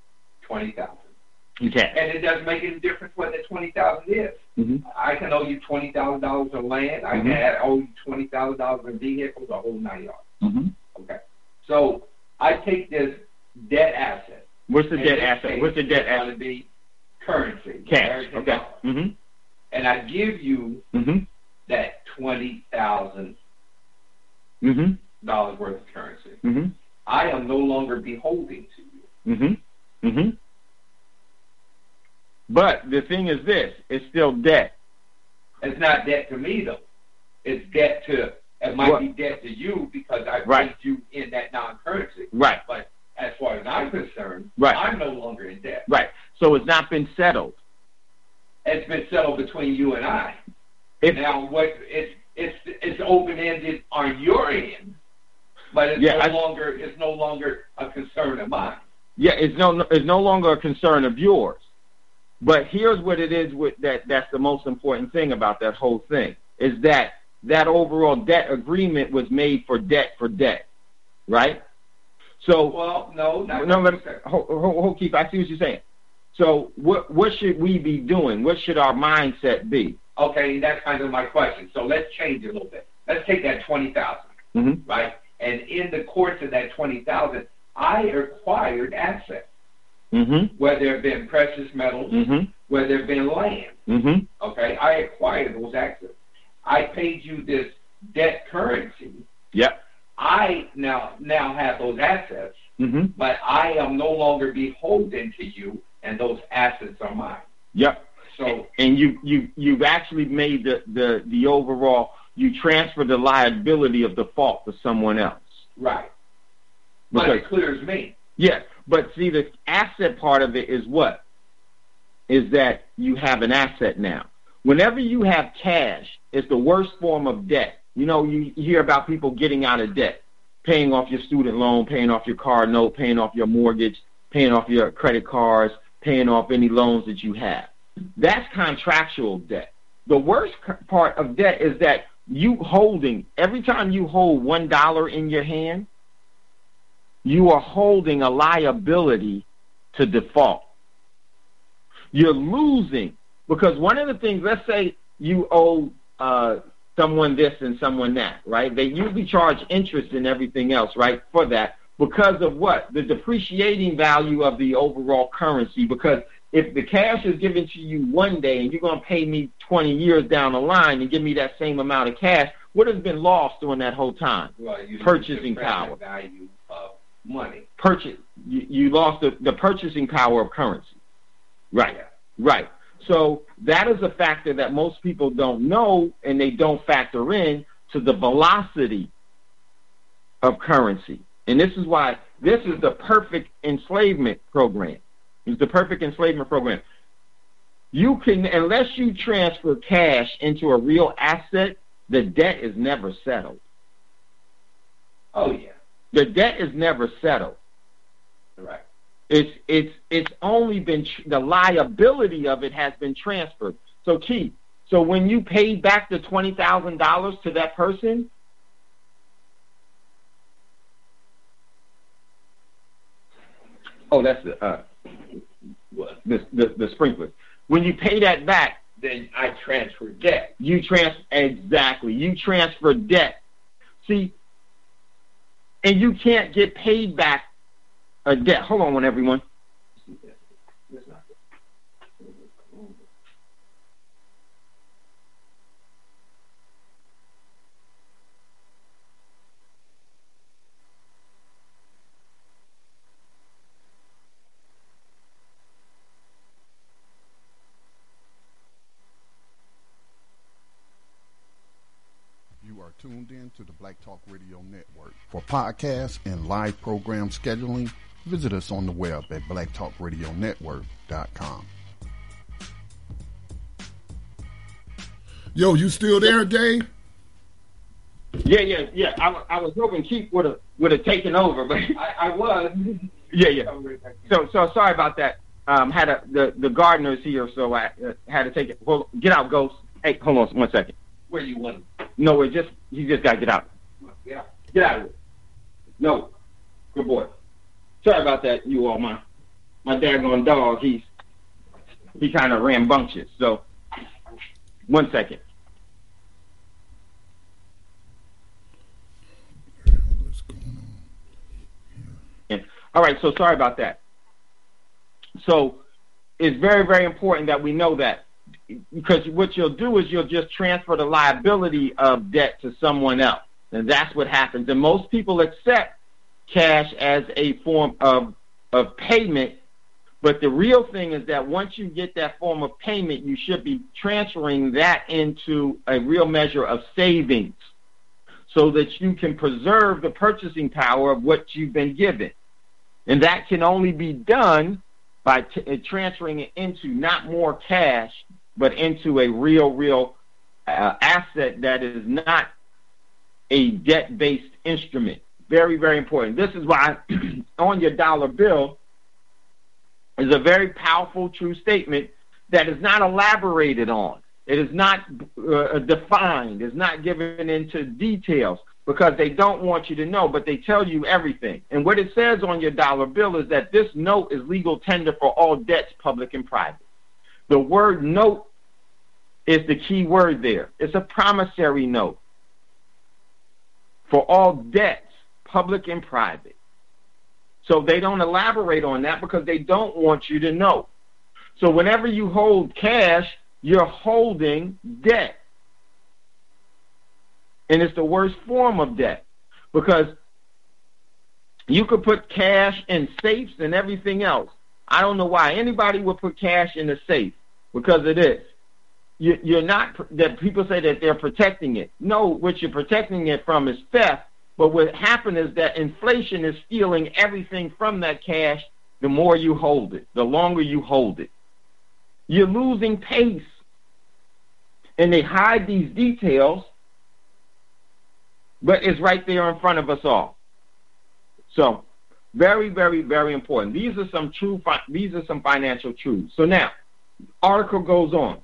Okay. And it doesn't make any difference what the $20,000 is. Mm-hmm. I can owe you $20,000 of land. I can owe you $20,000 in vehicles, the whole 9 yards. Mm-hmm. Okay. So I take this debt asset. What's the debt asset? What's the debt asset? It's going to be currency. Cash. Okay. Mm-hmm. And I give you that $20,000 worth of currency. Mm-hmm. I am no longer beholden to you. Mm-hmm. Mm-hmm. But the thing is this, it's still debt. It's not debt to me, though. It's debt to, it might be debt to you because I paid you in that non-currency. Right. But as far as I'm concerned, I'm no longer in debt. Right. So it's not been settled. It's been settled between you and I. Now, it's open-ended on your end, but it's no longer a concern of mine. Yeah, it's no longer a concern of yours. But here's what it is with that's the most important thing about that whole thing, is that overall debt agreement was made for debt, right? So hold Keith, I see what you're saying. So what should we be doing? What should our mindset be? Okay, that's kind of my question. So let's change it a little bit. Let's take that $20,000, right? And in the course of that $20,000, I acquired assets. Where there have been precious metals, where there have been land. Okay, I acquired those assets. I paid you this debt currency. Yep. I now have those assets, but I am no longer beholden to you, and those assets are mine. Yep. So and you've actually made the overall, you transfer the liability of default to someone else. Right. But it clears me. Yes. But see, the asset part of it is what? Is that you have an asset now. Whenever you have cash, it's the worst form of debt. You know, you hear about people getting out of debt, paying off your student loan, paying off your car note, paying off your mortgage, paying off your credit cards, paying off any loans that you have. That's contractual debt. The worst part of debt is that every time you hold $1 in your hand, you are holding a liability to default. You're losing Because one of the things, let's say you owe someone this and someone that, right? They usually charge interest and everything else, right, for that because of what? The depreciating value of the overall currency. Because if the cash is given to you one day and you're going to pay me 20 years down the line and give me that same amount of cash, what has been lost during that whole time? Well, purchasing power. Value of money. You lost the purchasing power of currency. Right. Yeah. Right. So that is a factor that most people don't know, and they don't factor in to the velocity of currency. And this is why this is the perfect enslavement program. It's the perfect enslavement program. You can, unless you transfer cash into a real asset, the debt is never settled. Oh, yeah. The debt is never settled. Right. It's only been the liability of it has been transferred. So Keith, so when you paid back the $20,000 to that person, oh, that's the sprinkler. When you pay that back, then I transfer debt. You transfer debt. See, and you can't get paid back a debt. Hold on, everyone. You are tuned in to the Black Talk Radio Network. For podcasts and live program scheduling, visit us on the web at blacktalkradionetwork.com. Yo, you still there, Dave? Yeah. I was hoping Keith would have taken over, but I was. Yeah. So sorry about that. The gardener's here, so I had to take it. Well, get out, Ghost. Hey, hold on 1 second. Where you want? No, you just got to get out. Yeah. Get out of it. No. Good boy. Sorry about that, you all. My daggone dog, he kind of rambunctious. So, 1 second. What's going on? All right, so sorry about that. So, it's very, very important that we know that. Because what you'll do is you'll just transfer the liability of debt to someone else. And that's what happens. And most people accept cash as a form of payment. But the real thing is that once you get that form of payment, you should be transferring that into a real measure of savings so that you can preserve the purchasing power of what you've been given. And that can only be done by transferring it into not more cash, but into a real asset that is not a debt-based instrument. Very, very important. This is why on your dollar bill is a very powerful, true statement that is not elaborated on. It is not defined. It's not given into details because they don't want you to know, but they tell you everything. And what it says on your dollar bill is that this note is legal tender for all debts, public and private. The word note is the key word there. It's a promissory note for all debts, public and private. So they don't elaborate on that because they don't want you to know. So whenever you hold cash, you're holding debt. And it's the worst form of debt because you could put cash in safes and everything else. I don't know why anybody would put cash in a safe because it is. You're not, that people say that they're protecting it. No, what you're protecting it from is theft. But what happened is that inflation is stealing everything from that cash the more you hold it, the longer you hold it. You're losing pace. And they hide these details, but it's right there in front of us all. So, very, very, very important. These are some financial truths. So now, article goes on.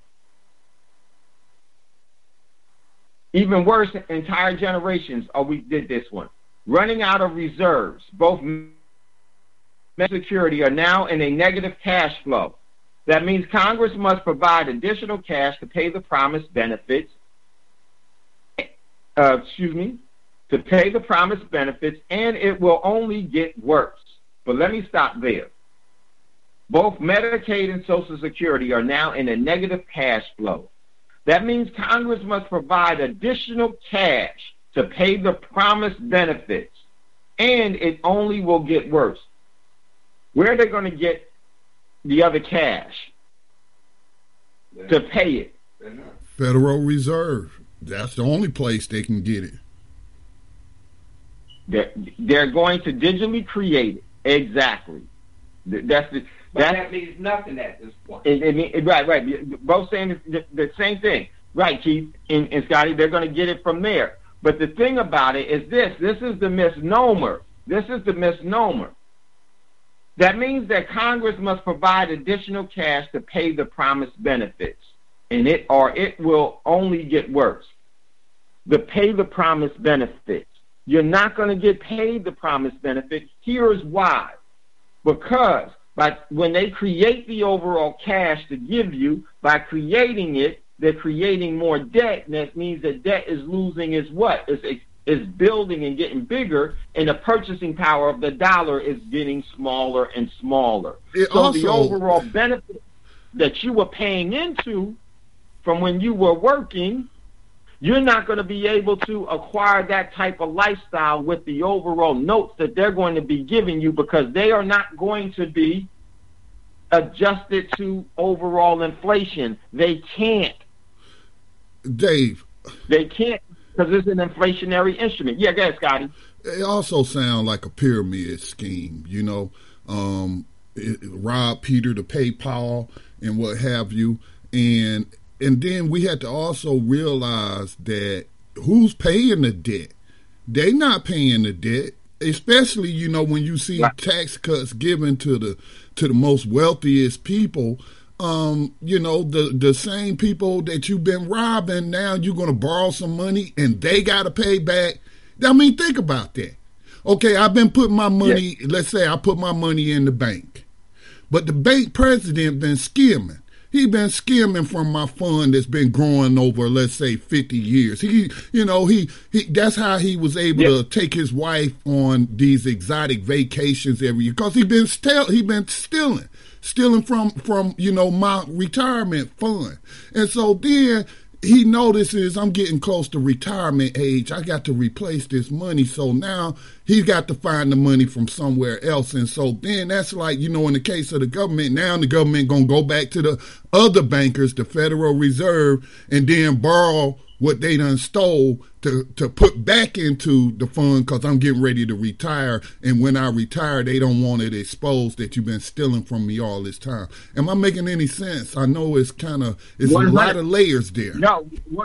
Even worse, entire generations, we did this one. Running out of reserves, both security are now in a negative cash flow. That means Congress must provide additional cash to pay the promised benefits. To pay the promised benefits, and it will only get worse. But let me stop there. Both Medicaid and Social Security are now in a negative cash flow. That means Congress must provide additional cash to pay the promised benefits, and it only will get worse. Where are they going to get the other cash to pay it? Federal Reserve. That's the only place they can get it. They're going to digitally create it. Exactly. That means nothing at this point. Right. Both saying the same thing. Right, Keith and Scotty, they're going to get it from there. But the thing about it is this is the misnomer. That means that Congress must provide additional cash to pay the promised benefits, and it will only get worse. Pay the promised benefits. You're not going to get paid the promised benefit. Here's why. Because when they create the overall cash to give you, by creating it, they're creating more debt, and that means that debt is losing its what? It's building and getting bigger, and the purchasing power of the dollar is getting smaller and smaller. The overall benefit that you were paying into from when you were working, you're not going to be able to acquire that type of lifestyle with the overall notes that they're going to be giving you, because they are not going to be adjusted to overall inflation. They can't. Dave. They can't, because it's an inflationary instrument. Yeah, go ahead, Scotty. It also sounds like a pyramid scheme, rob Peter to pay Paul and what have you. And then we had to also realize that who's paying the debt? They not paying the debt, especially, when you see tax cuts given to the most wealthiest people. The same people that you've been robbing, now you're going to borrow some money and they got to pay back. I mean, think about that. Okay, I've been putting my money, let's say I put my money in the bank, but the bank president been skimming. He been skimming from my fund that's been growing over, let's say, 50 years. He that's how he was able to take his wife on these exotic vacations every year, because he been stealing from my retirement fund. And so then he notices I'm getting close to retirement age. I got to replace this money. So now he's got to find the money from somewhere else. And so then that's like, in the case of the government, now the government going to go back to the other bankers, the Federal Reserve, and then borrow what they done stole to put back into the fund, because I'm getting ready to retire. And when I retire, they don't want it exposed that you've been stealing from me all this time. Am I making any sense? I know it's a lot of layers there. No,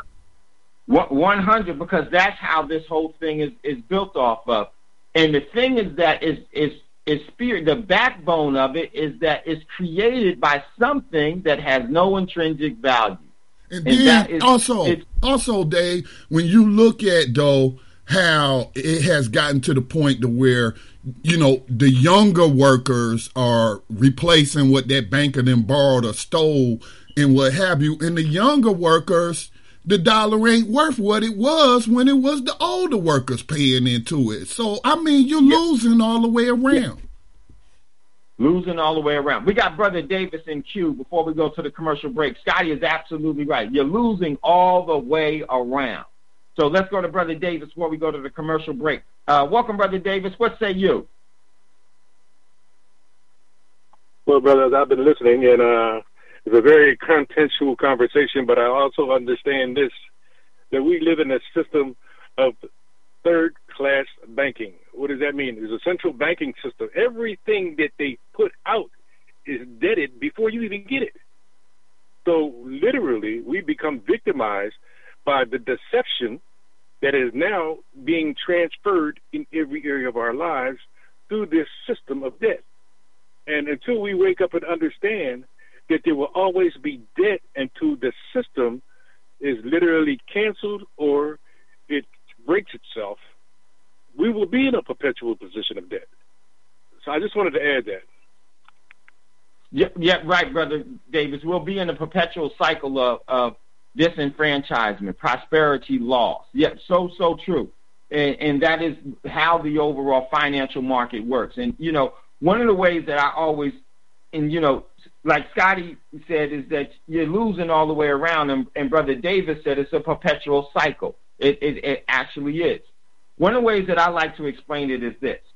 100, because that's how this whole thing is built off of. And the thing is that is spirit. The backbone of it is that it's created by something that has no intrinsic value. And then also, Dave, when you look at, though, how it has gotten to the point to where, the younger workers are replacing what that banker then borrowed or stole and what have you. And the younger workers, the dollar ain't worth what it was when it was the older workers paying into it. So, I mean, you're losing all the way around. Yeah. Losing all the way around. We got Brother Davis in queue before we go to the commercial break. Scotty is absolutely right. You're losing all the way around. So let's go to Brother Davis before we go to the commercial break. Welcome, Brother Davis. What say you? Well, brothers, I've been listening, and it's a very contextual conversation, but I also understand this, that we live in a system of third-class banking. What does that mean? There's a central banking system. Everything that they put out is debted before you even get it. So literally, we become victimized by the deception that is now being transferred in every area of our lives through this system of debt. And until we wake up and understand that there will always be debt until the system is literally canceled or it breaks itself, we will be in a perpetual position of debt. So I just wanted to add that. Yeah, right, Brother Davis. We'll be in a perpetual cycle of disenfranchisement, prosperity loss. Yeah, so true. And that is how the overall financial market works. And, one of the ways that I always, like Scotty said, is that you're losing all the way around. And Brother Davis said it's a perpetual cycle. It actually is. One of the ways that I like to explain it is this.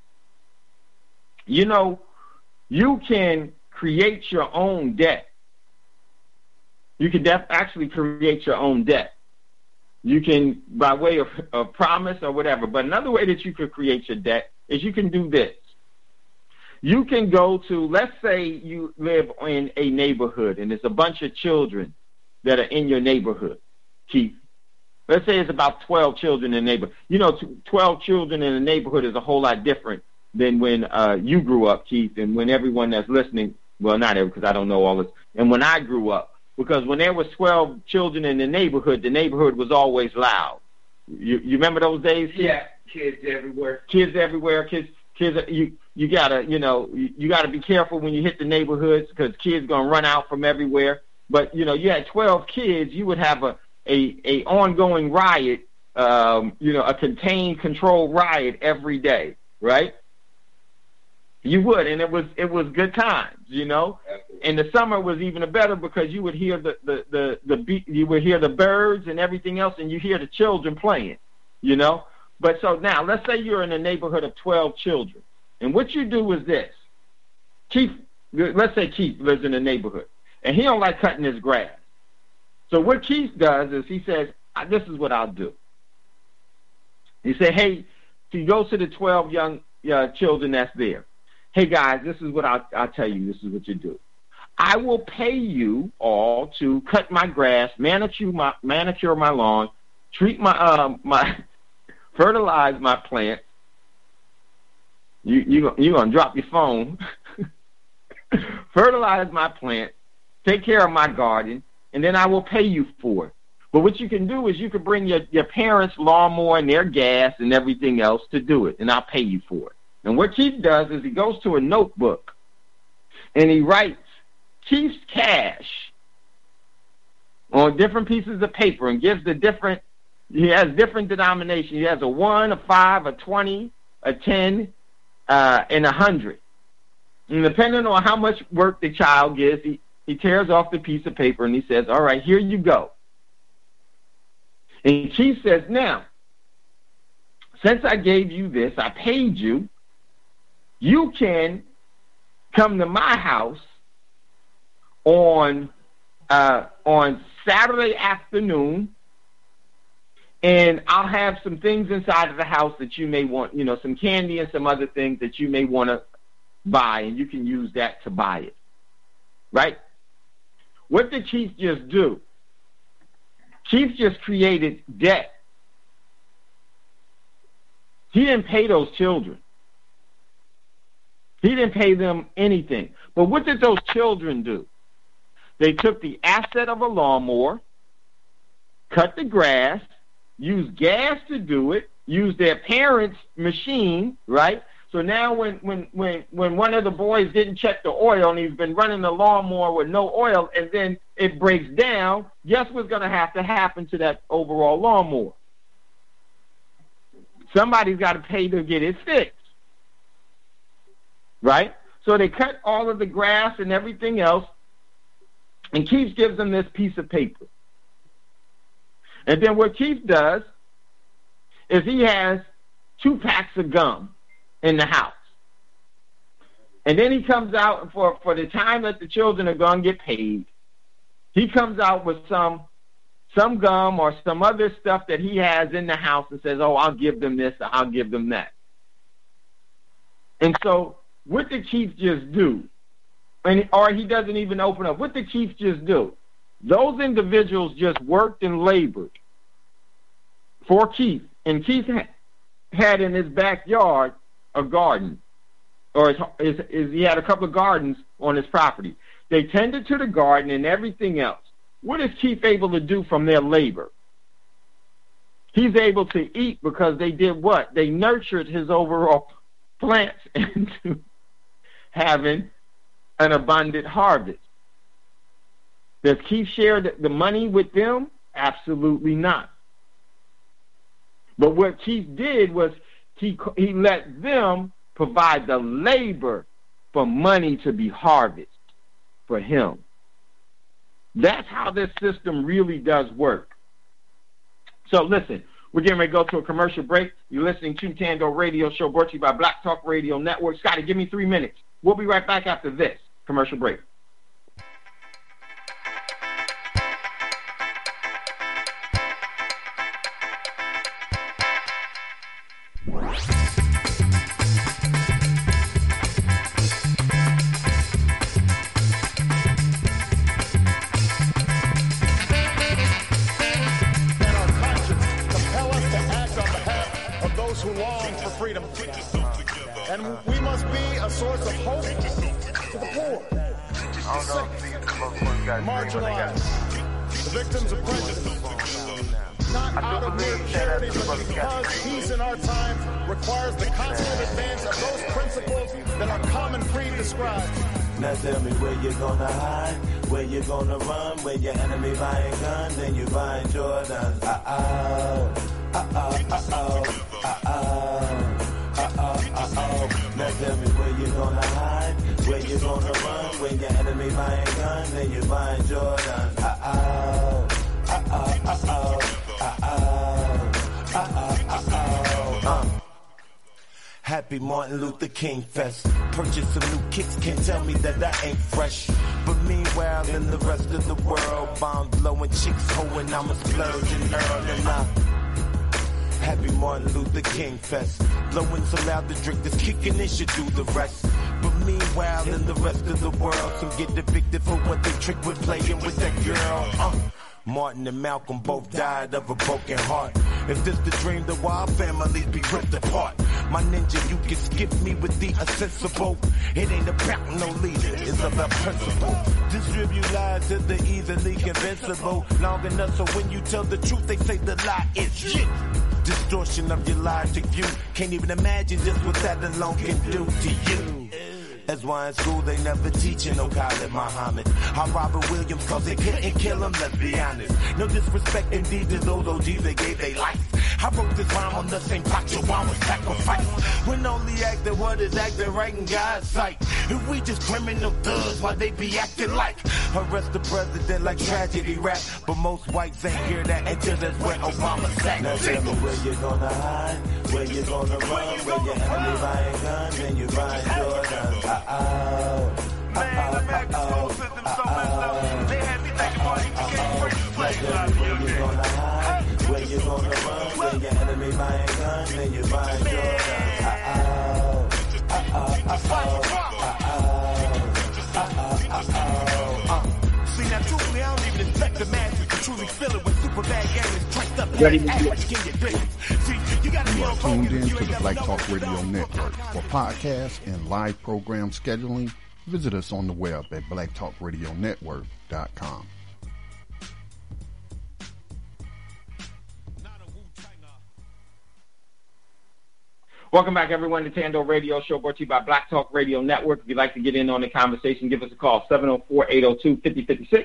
You can create your own debt. You can actually create your own debt. You can, by way of promise or whatever. But another way that you could create your debt is you can do this. You can go to, let's say you live in a neighborhood and there's a bunch of children that are in your neighborhood, Keith. Let's say it's about 12 children in the neighborhood. 12 children in a neighborhood is a whole lot different than when you grew up, Keith, and when everyone that's listening, well, not everyone, because I don't know all this, and when I grew up. Because when there was 12 children in the neighborhood was always loud. You remember those days? Yeah, kids everywhere. Kids everywhere. Kids. You gotta, you gotta be careful when you hit the neighborhoods because kids gonna run out from everywhere. But you had 12 kids, you would have a ongoing riot, a contained, controlled riot every day, right? You would, and it was good times, And the summer was even better because you would hear you would hear the birds and everything else, and you hear the children playing, But so now, let's say you're in a neighborhood of 12 children, and what you do is this: let's say Keith lives in a neighborhood, and he don't like cutting his grass. So what Keith does is he says, "This is what I'll do." He said, "Hey," he goes to the 12 young children that's there. Hey guys, this is what I'll tell you. This is what you do. I will pay you all to cut my grass, manicure my lawn, treat my fertilize my plants. You gonna drop your phone. Fertilize my plants, take care of my garden, and then I will pay you for it. But what you can do is you can bring your parents' lawnmower and their gas and everything else to do it, and I'll pay you for it. And what Keith does is he goes to a notebook and he writes Keith's cash on different pieces of paper and gives he has different denominations. He has a 1, a 5, a 20, a 10, and 100. And depending on how much work the child gives, he tears off the piece of paper and he says, all right, here you go. And Keith says, now, since I gave you this, I paid you, you can come to my house on Saturday afternoon, and I'll have some things inside of the house that you may want, some candy and some other things that you may want to buy, and you can use that to buy it, right? What did Keith just do? Keith just created debt. He didn't pay those children. He didn't pay them anything. But what did those children do? They took the asset of a lawnmower, cut the grass, used gas to do it, used their parents' machine, right? So now when one of the boys didn't check the oil and he's been running the lawnmower with no oil and then it breaks down, guess what's going to happen to that overall lawnmower? Somebody's got to pay to get it fixed. Right? So they cut all of the grass and everything else, and Keith gives them this piece of paper. And then what Keith does is he has 2 packs of gum in the house. And then he comes out for the time that the children are going to get paid. He comes out with some gum or some other stuff that he has in the house and says, oh, I'll give them this, I'll give them that. And so what did Keith just do? Or he doesn't even open up. What did Keith just do? Those individuals just worked and labored for Keith. And Keith had in his backyard a garden. Or he had a couple of gardens on his property. They tended to the garden and everything else. What is Keith able to do from their labor? He's able to eat because they did what? They nurtured his overall plants into having an abundant harvest. Does Keith share the money with them? Absolutely not. But what Keith did was he let them provide the labor for money to be harvested for him. That's how this system really does work. So listen, we're getting ready to go to a commercial break. You're listening to Tando Radio Show, brought to you by Black Talk Radio Network. Scotty, give me 3 minutes. We'll be right back after this commercial break. And we must be a source of hope to the poor, the sick, marginalized, the victims of prejudice. Not out of mere charity, but because peace in our time requires the constant advance of those principles that our common creed describes. Now tell me where you gonna hide, where you gonna run, when your enemy buying guns and you buying Jordans. Now tell me where you gonna hide, where you gonna run, when your enemy buying guns and you buying Jordans. Happy Martin Luther King Fest. Purchase some new kicks, can't tell me that I ain't fresh. But meanwhile, in the rest of the world, bombs blowing, chicks hoeing, I'm a splurging Earl and I. Happy Martin Luther King Fest. Blowing so loud the drink that's kicking, it should do the rest. But meanwhile, in the rest of the world, some get evicted for what they trick with playing with that girl. Martin and Malcolm both died of a broken heart. If this the dream, then why our families be ripped apart? My ninja, you can skip me with the insensible. It ain't about no leader, it's about principle. Distribute lies to the easily convincible. Long enough so when you tell the truth, they say the lie is shit. Distortion of your logic view. Can't even imagine just what that alone can do to you. That's why in school they never teaching no Khalid Muhammad. How Robert Williams, cause they couldn't kill him, let's be honest. No disrespect indeed to those OGs that gave their life. I wrote this rhyme on the same block Jawan was sacrificed. When only acting what is acting right in God's sight. If we just criminal thugs, why they be acting like? Arrest the president like tragedy rap. But most whites ain't hear that until that's where Obama sat. Now tell me where you gonna hide, where you gonna run, where your enemy buying guns and you buying Jordans. Man, American school system so messed up. They had me thinking about you became free slaves when I was young. Where you gonna run, where your enemy buying guns and you buying Jordans. See, now truthfully, I don't even expect the masses to truly feel it when super bad game is tracked up. You are tuned in to the Black Talk Radio Network. For podcasts and live program scheduling, visit us on the web at blacktalkradionetwork.com. Welcome back, everyone, to Tando Radio Show, brought to you by Black Talk Radio Network. If you'd like to get in on the conversation, give us a call, 704-802-5056.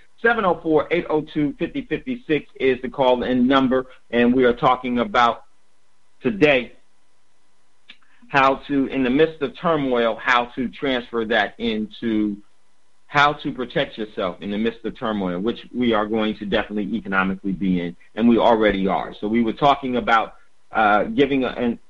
704-802-5056 is the call-in number, and we are talking about today how to, in the midst of turmoil, how to transfer that into how to protect yourself in the midst of turmoil, which we are going to definitely economically be in, and we already are. So we were talking about reading an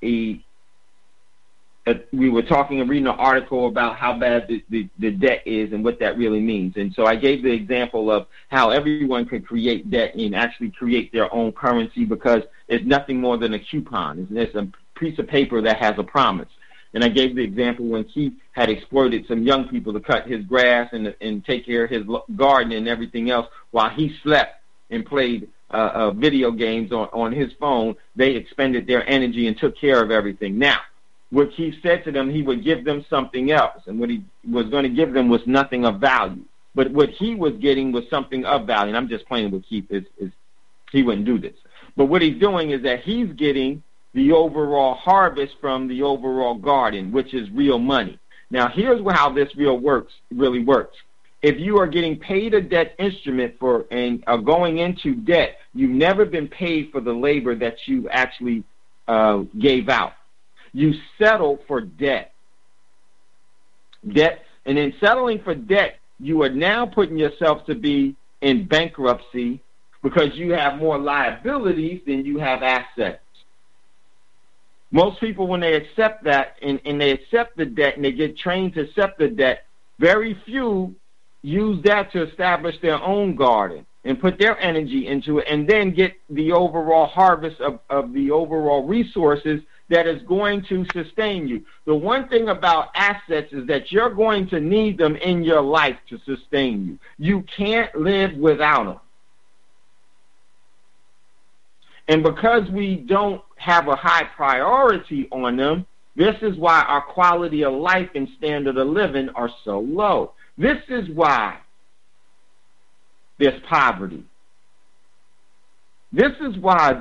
article about how bad the debt is and what that really means. And so I gave the example of how everyone could create debt and actually create their own currency because it's nothing more than a coupon. It's a piece of paper that has a promise. And I gave the example when Keith had exploited some young people to cut his grass and take care of his garden and everything else while he slept and played video games on his phone. They expended their energy and took care of everything. Now, what Keith said to them, he would give them something else. And what he was going to give them was nothing of value. But what he was getting was something of value. And I'm just playing with Keith. He wouldn't do this. But what he's doing is that he's getting the overall harvest from the overall garden, which is real money. Now, here's how this really works. If you are getting paid a debt instrument for and are going into debt, you've never been paid for the labor that you actually gave out. You settle for debt. And in settling for debt, you are now putting yourself to be in bankruptcy because you have more liabilities than you have assets. Most people, when they accept that and they accept the debt and they get trained to accept the debt, very few use that to establish their own garden and put their energy into it and then get the overall harvest of the overall resources that is going to sustain you. The one thing about assets is that you're going to need them in your life to sustain you. You can't live without them. And because we don't have a high priority on them, this is why our quality of life and standard of living are so low. This is why there's poverty. This is why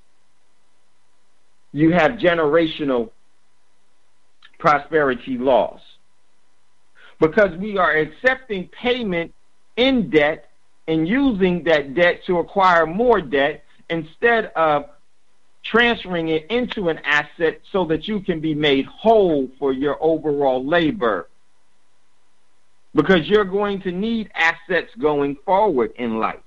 you have generational prosperity loss. Because we are accepting payment in debt and using that debt to acquire more debt instead of transferring it into an asset so that you can be made whole for your overall labor. Because you're going to need assets going forward in life.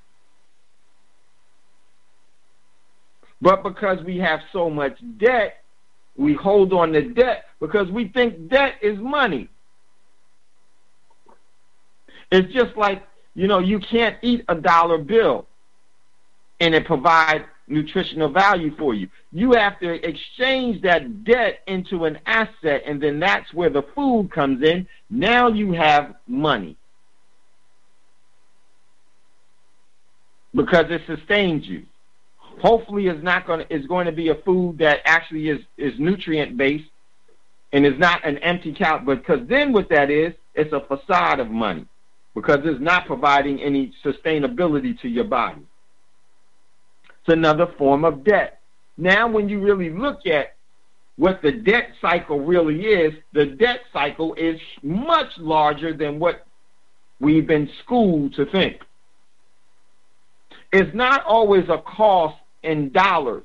But because we have so much debt, we hold on to debt because we think debt is money. It's just like, you can't eat a dollar bill and it provides nutritional value for you. You have to exchange that debt into an asset, and then that's where the food comes in. Now you have money because it sustains you. Hopefully it's going to be a food that actually is nutrient based and is not an empty couch, because then what that is, it's a facade of money because it's not providing any sustainability to your body. It's another form of debt. Now, when you really look at what the debt cycle really is, the debt cycle is much larger than what we've been schooled to think. It's not always a cost in dollars,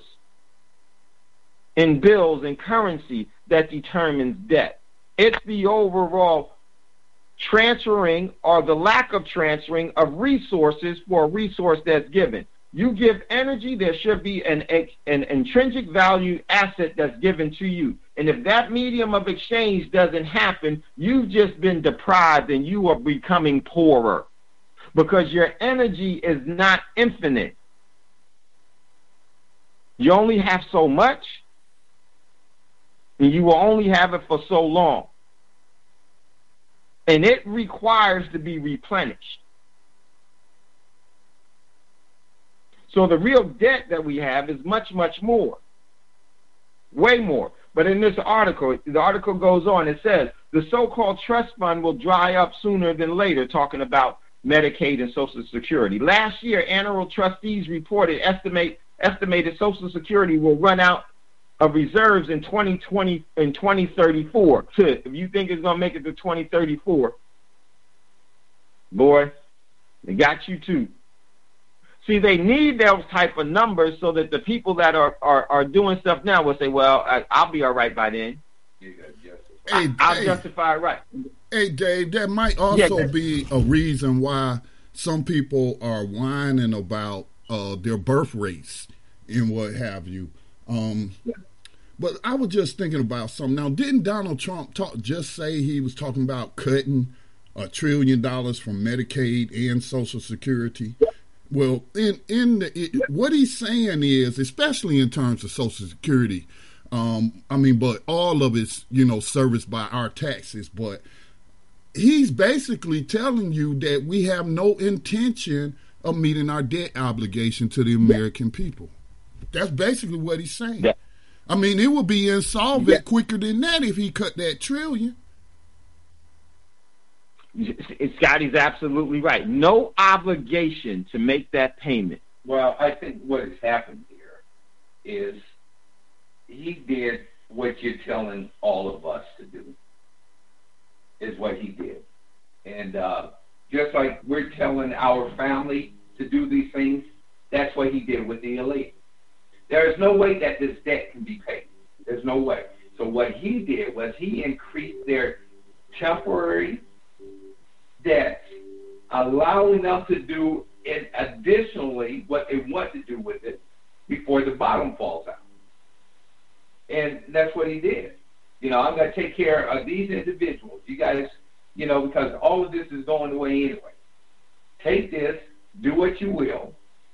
in bills, and currency that determines debt. It's the overall transferring or the lack of transferring of resources for a resource that's given. You give energy, there should be an intrinsic value asset that's given to you. And if that medium of exchange doesn't happen, you've just been deprived and you are becoming poorer because your energy is not infinite. You only have so much, and you will only have it for so long. And it requires to be replenished. So the real debt that we have is much, much more. Way more. But in this article, the article goes on, it says, the so-called trust fund will dry up sooner than later, talking about Medicaid and Social Security. Last year, annual trustees reported estimated Social Security will run out of reserves in 2034. If you think it's going to make it to 2034, boy, they got you too. See, they need those type of numbers so that the people that are doing stuff now will say, well, I'll be all right by then. I'll justify it right. Hey, Dave, that might also be a reason why some people are whining about their birth rates and what have you. But I was just thinking about something. Now, didn't Donald Trump just say he was talking about cutting $1 trillion from Medicaid and Social Security? Well, what he's saying is, especially in terms of Social Security, but all of it's, serviced by our taxes, but he's basically telling you that we have no intention of meeting our debt obligation to the American people. That's basically what he's saying. Yeah. It would be insolvent quicker than that if he cut that $1 trillion. Scotty's absolutely right. No obligation to make that payment. Well, I think what has happened here is he did what you're telling all of us to do. is what he did. And just like we're telling our family to do these things, that's what he did with the elite. There is no way that this debt can be paid. There's no way. So what he did was he increased their temporary debts, allowing them to do it additionally what they want to do with it before the bottom falls out. And that's what he did. You know, I'm going to take care of these individuals. You guys, you know, because all of this is going away anyway. Take this, do what you will.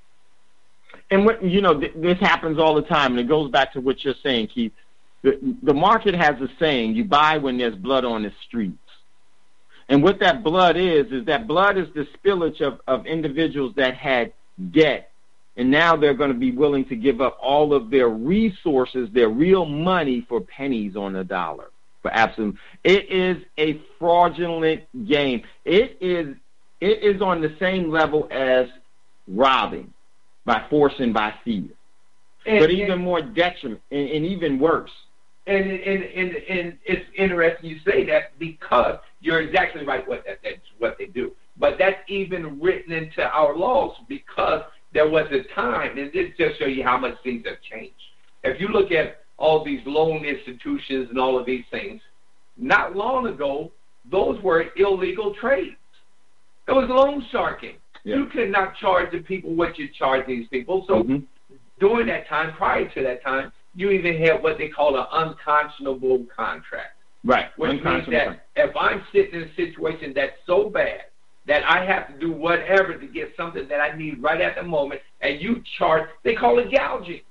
And, what, you know, this happens all the time, and it goes back to what you're saying, Keith. The market has a saying, you buy when there's blood on the streets. And what that blood is that blood is the spillage of individuals that had debt, and now they're going to be willing to give up all of their resources, their real money, for pennies on the dollar. For absolute, it is a fraudulent game. It is on the same level as robbing, by force and by fear, but even more detriment and even worse. And it's interesting you say that, because you're exactly right. That's what they do. But that's even written into our laws, because there was a time, and this just shows you how much things have changed. If you look at all these loan institutions and all of these things, not long ago, those were illegal trades. It was loan sharking. Yeah. You could not charge the people what you charge these people. So during that time, prior to that time, you even had what they call an unconscionable contract. Right. Which means that if I'm sitting in a situation that's so bad that I have to do whatever to get something that I need right at the moment, and you charge, they call it gouging.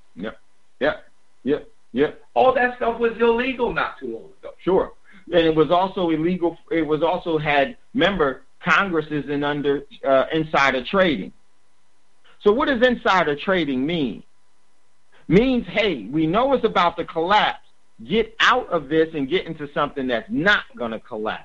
Yeah. All that stuff was illegal not too long ago. Sure. And it was also illegal. It was also had, remember, Congress is under insider trading. So what does insider trading mean? Means, hey, we know it's about to collapse. Get out of this and get into something that's not going to collapse.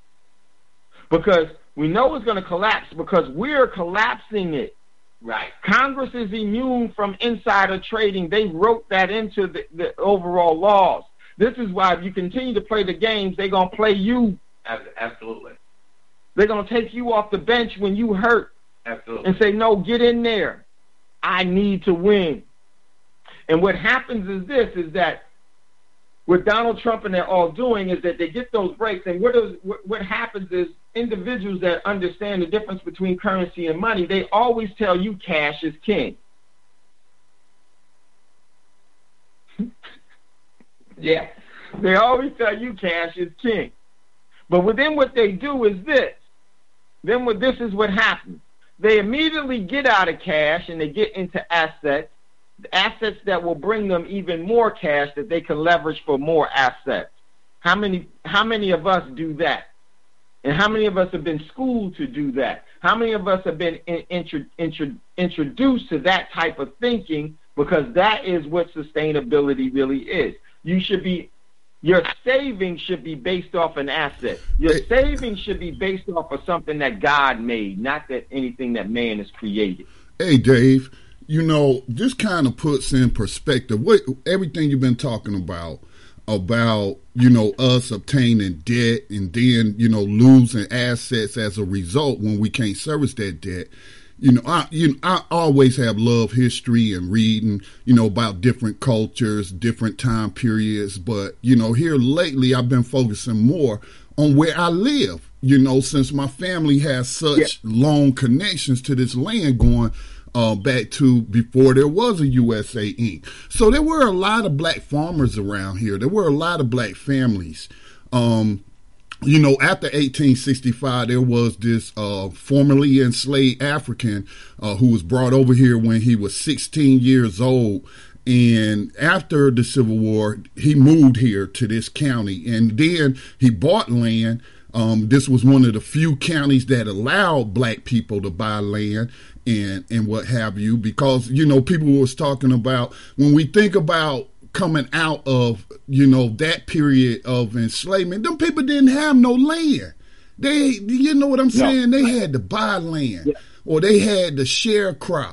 Because we know it's going to collapse because we're collapsing it. Right. Congress is immune from insider trading. They wrote that into the overall laws. This is why if you continue to play the games, they're going to play you. Absolutely. They're going to take you off the bench when you hurt. Absolutely. And say, no, get in there. I need to win. And what happens is this, is that what Donald Trump and they're all doing is that they get those breaks, and what happens is individuals that understand the difference between currency and money, they always tell you cash is king. Yeah. They always tell you cash is king. But within what they do is this. This is what happens. They immediately get out of cash and they get into assets that will bring them even more cash that they can leverage for more assets. How many of us do that? And how many of us have been schooled to do that? How many of us have been introduced to that type of thinking, because that is what sustainability really is. Your savings should be based off an asset. Your savings should be based off of something that God made, not that anything that man has created. Hey, Dave, you know, this kind of puts in perspective everything you've been talking about, you know, us obtaining debt and then, you know, losing assets as a result when we can't service that debt. I always have loved history and reading, you know, about different cultures, different time periods. But, you know, here lately I've been focusing more on where I live, you know, since my family has such long connections to this land going back to before there was a USA Inc. So there were a lot of black farmers around here. There were a lot of black families. You know, after 1865, there was this formerly enslaved African who was brought over here when he was 16 years old. And after the Civil War, he moved here to this county. And then he bought land. This was one of the few counties that allowed black people to buy land and what have you. Because, you know, people was talking about, when we think about coming out of, you know, that period of enslavement, them people didn't have no land. You know what I'm saying? They had to buy land or they had to share crop.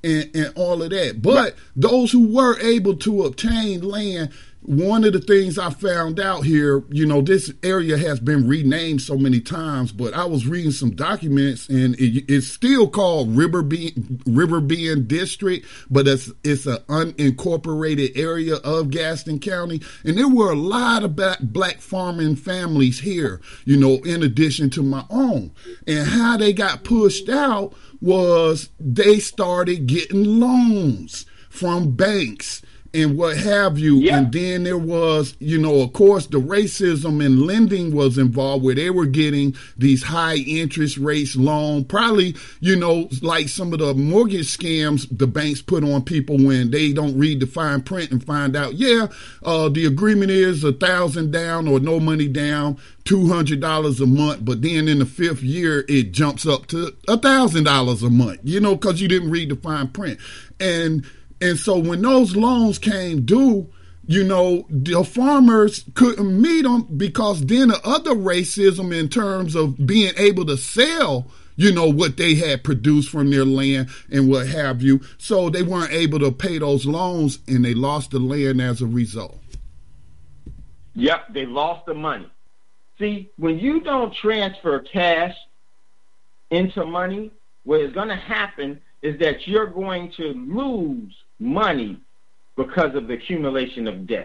and all of that. But those who were able to obtain land, one of the things I found out here, you know, this area has been renamed so many times, but I was reading some documents and it's still called River Bend District, but it's an unincorporated area of Gaston County. And there were a lot of black farming families here, you know, in addition to my own. And how they got pushed out was they started getting loans from banks and what have you. Yeah. And then there was, you know, of course, the racism and lending was involved where they were getting these high interest rates loan, probably, you know, like some of the mortgage scams the banks put on people when they don't read the fine print and find out, the agreement is $1,000 down or no money down, $200 a month. But then in the 5th year, it jumps up to $1,000 a month, you know, because you didn't read the fine print. And so when those loans came due, you know, the farmers couldn't meet them because then the other racism in terms of being able to sell, you know, what they had produced from their land and what have you. So they weren't able to pay those loans and they lost the land as a result. Yep, they lost the money. See, when you don't transfer cash into money, what is going to happen is that you're going to lose money because of the accumulation of debt.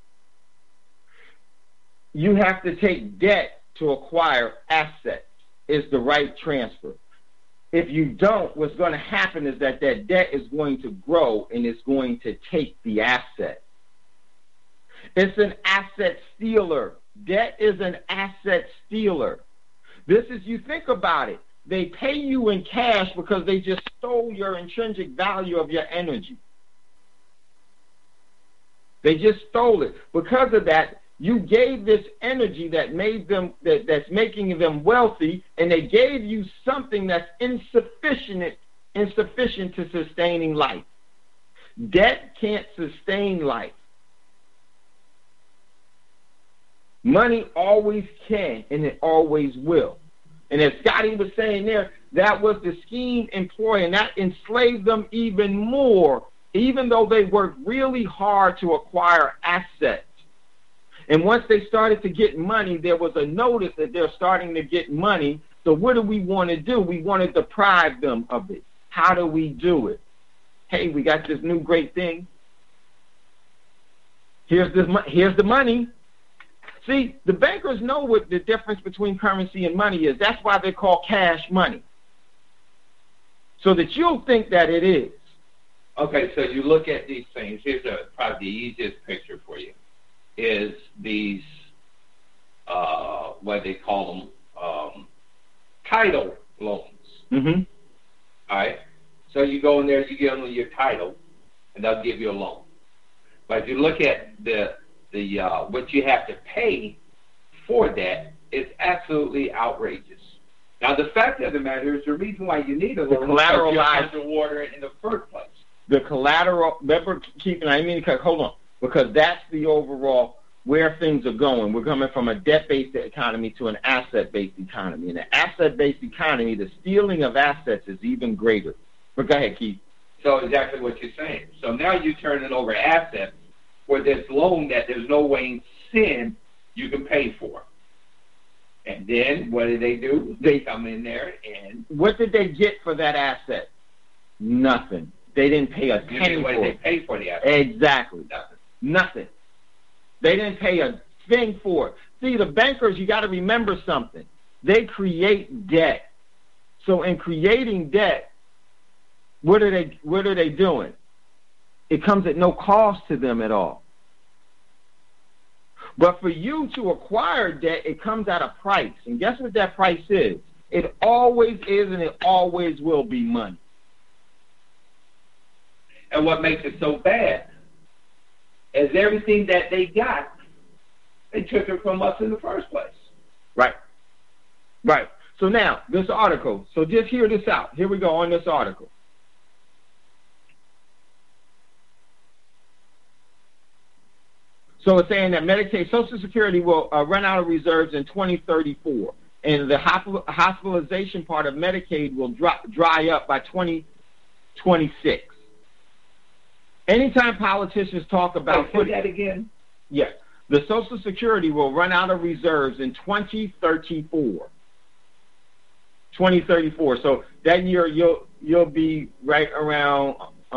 You have to take debt to acquire assets is the right transfer. If you don't, what's going to happen is that debt is going to grow and it's going to take the asset. It's an asset stealer. Debt is an asset stealer. This is, you think about it, they pay you in cash because they just stole your intrinsic value of your energy. They just stole it. Because of that, you gave this energy that made them that's making them wealthy, and they gave you something that's insufficient to sustaining life. Debt can't sustain life. Money always can, and it always will. And as Scotty was saying there, that was the scheme employed, and that enslaved them even more, even though they worked really hard to acquire assets. And once they started to get money, there was a notice that they're starting to get money. So what do we want to do? We want to deprive them of it. How do we do it? Hey, we got this new great thing. Here's the money. See, the bankers know what the difference between currency and money is. That's why they're called cash money. So that you'll think that it is. Okay, so you look at these things. Here's probably the easiest picture for you. Is these, what they call them, title loans. Mm-hmm. All right? So you go in there, you give them your title, and they'll give you a loan. But if you look at the what you have to pay for that is absolutely outrageous. Now, the fact of the matter is the reason why you need a loan is because you're underwater in the first place. The collateral, remember, hold on, because that's the overall where things are going. We're coming from a debt-based economy to an asset-based economy. In an asset-based economy, the stealing of assets is even greater. But go ahead, Keith. So exactly what you're saying. So now you turn it over assets for this loan that there's no way in sin you can pay for. And then what do? They come in there and... What did they get for that asset? Nothing. They didn't pay a penny for it. What did they pay for the asset? Exactly. Nothing. They didn't pay a thing for it. See, the bankers, you got to remember something. They create debt. So in creating debt, what are they doing? It comes at no cost to them at all. But for you to acquire debt, it comes at a price. And guess what that price is? It always is and it always will be money. And what makes it so bad is everything that they got, they took it from us in the first place. Right. So now, this article. So just hear this out. Here we go on this article. So it's saying that Medicaid, Social Security will run out of reserves in 2034, and the hospitalization part of Medicaid will dry up by 2026. Anytime politicians talk about say that again. Yes, the Social Security will run out of reserves in 2034. 2034. So that year you'll be right around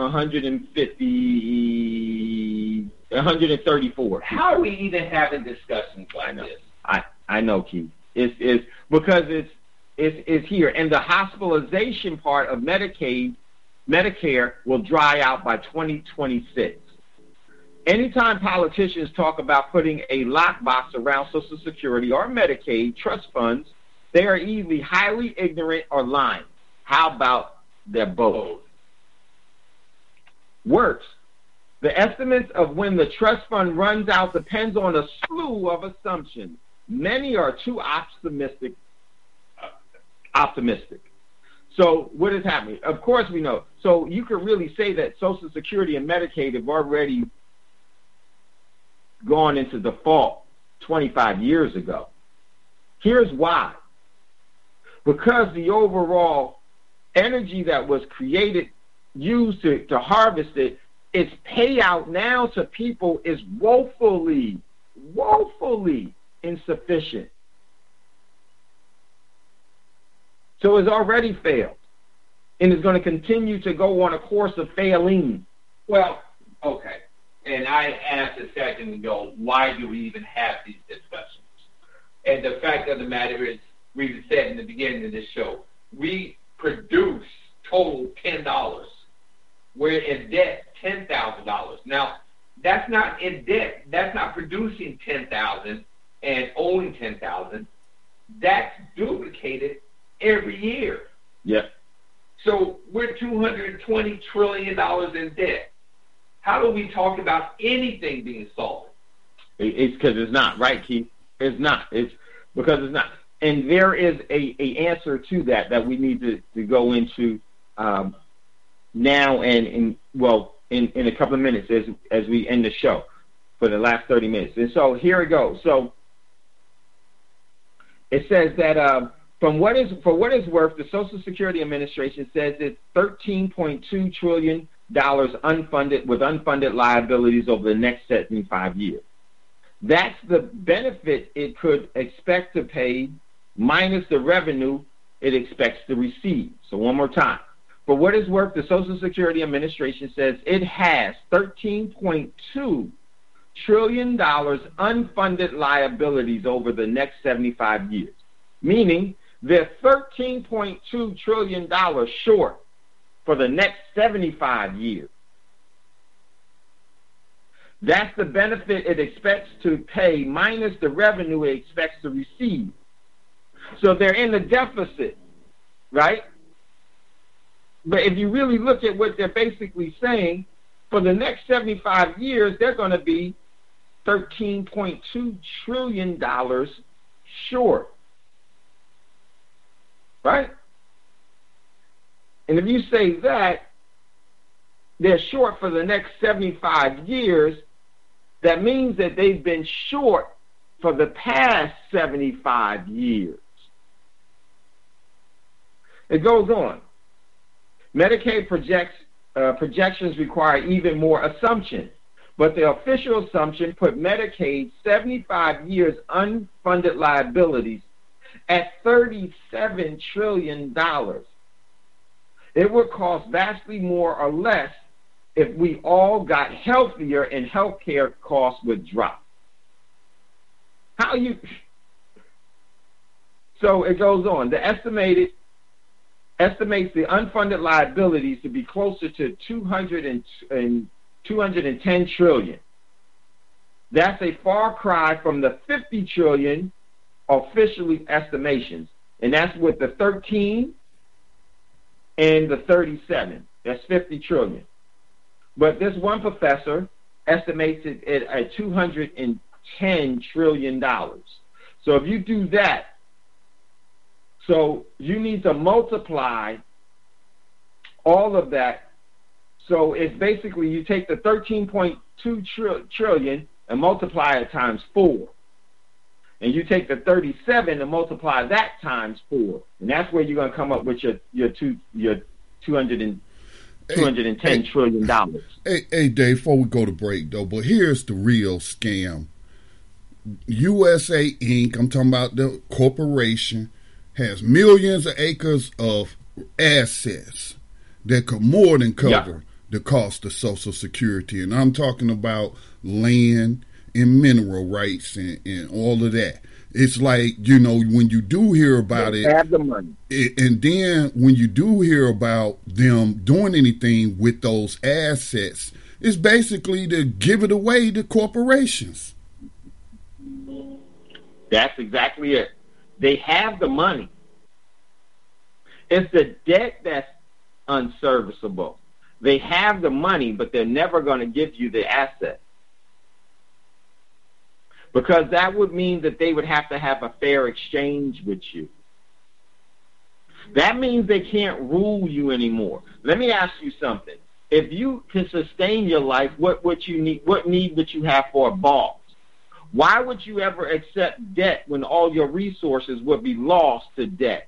134. How are we even having discussions like this? I know, Keith. It's because it's here, and the hospitalization part of Medicare will dry out by 2026. Anytime politicians talk about putting a lockbox around Social Security or Medicaid trust funds, they are either highly ignorant or lying. How about they're both? Worse, the estimates of when the trust fund runs out depends on a slew of assumptions. Many are too optimistic. So what is happening? Of course we know. So you could really say that Social Security and Medicaid have already gone into default 25 years ago. Here's why. Because the overall energy that was created, used to harvest it, its payout now to people is woefully insufficient. So it's already failed, and it's going to continue to go on a course of failing. Well, okay. And I asked a second ago, why do we even have these discussions? And the fact of the matter is, we said in the beginning of this show, we produce total $10. We're in debt $10,000. Now, that's not in debt. That's not producing $10,000 and owing $10,000. That's duplicated every year. Yep. So we're $220 trillion in debt. How do we talk about anything being solved? It's because it's not, right, Keith? It's not. It's because it's not. And there is a answer to that we need to go into now and in a couple of minutes as we end the show for the last 30 minutes. And so here it goes. So it says that for what it's worth, the Social Security Administration says it's $13.2 trillion unfunded liabilities over the next 75 years. That's the benefit it could expect to pay minus the revenue it expects to receive. So one more time. For what it's worth, the Social Security Administration says it has $13.2 trillion unfunded liabilities over the next 75 years, meaning they're $13.2 trillion short for the next 75 years. That's the benefit it expects to pay minus the revenue it expects to receive. So they're in the deficit, right? But if you really look at what they're basically saying, for the next 75 years, they're going to be $13.2 trillion short, right? And if you say that they're short for the next 75 years, that means that they've been short for the past 75 years. It goes on. Medicaid projections require even more assumptions, but the official assumption put Medicaid 75 years unfunded liabilities at $37 trillion. It would cost vastly more or less if we all got healthier and healthcare costs would drop. So it goes on. The estimates the unfunded liabilities to be closer to 210 trillion. That's a far cry from the 50 trillion officially estimations, and that's with the 13 and the 37. That's 50 trillion. But this one professor estimates it at $210 trillion. So if you do that, so you need to multiply all of that. So it's basically you take the 13.2 trillion and multiply it times 4. And you take the 37 and multiply that times 4. And that's where you're going to come up with your 200 and $210 trillion. Hey, Dave, before we go to break, though, but here's the real scam. USA Inc., I'm talking about the corporation, has millions of acres of assets that could more than cover the cost of Social Security. And I'm talking about land and mineral rights and all of that. It's like, when you do hear about it, have the money. And then when you do hear about them doing anything with those assets, it's basically to give it away to corporations. That's exactly it. They have the money. It's the debt that's unserviceable. They have the money, but they're never going to give you the asset. Because that would mean that they would have to have a fair exchange with you. That means they can't rule you anymore. Let me ask you something. If you can sustain your life, what need would you have for a boss? Why would you ever accept debt when all your resources would be lost to debt?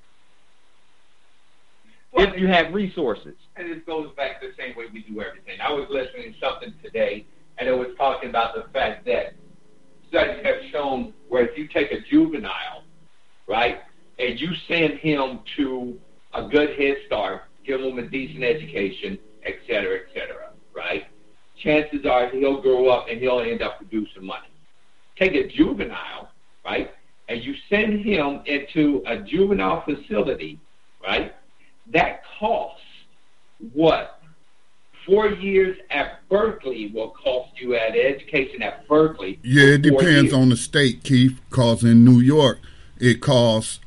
Well, if you have resources. And it goes back to the same way we do everything. I was listening to something today, and it was talking about the fact that studies have shown where if you take a juvenile, right, and you send him to a good Head Start, give him a decent education, et cetera, right, chances are he'll grow up and he'll end up producing money. Take a juvenile, right, and you send him into a juvenile facility, right, that costs what? 4 years at Berkeley will cost you at education at Berkeley. Yeah, it depends on the state, Keith, because in New York, it costs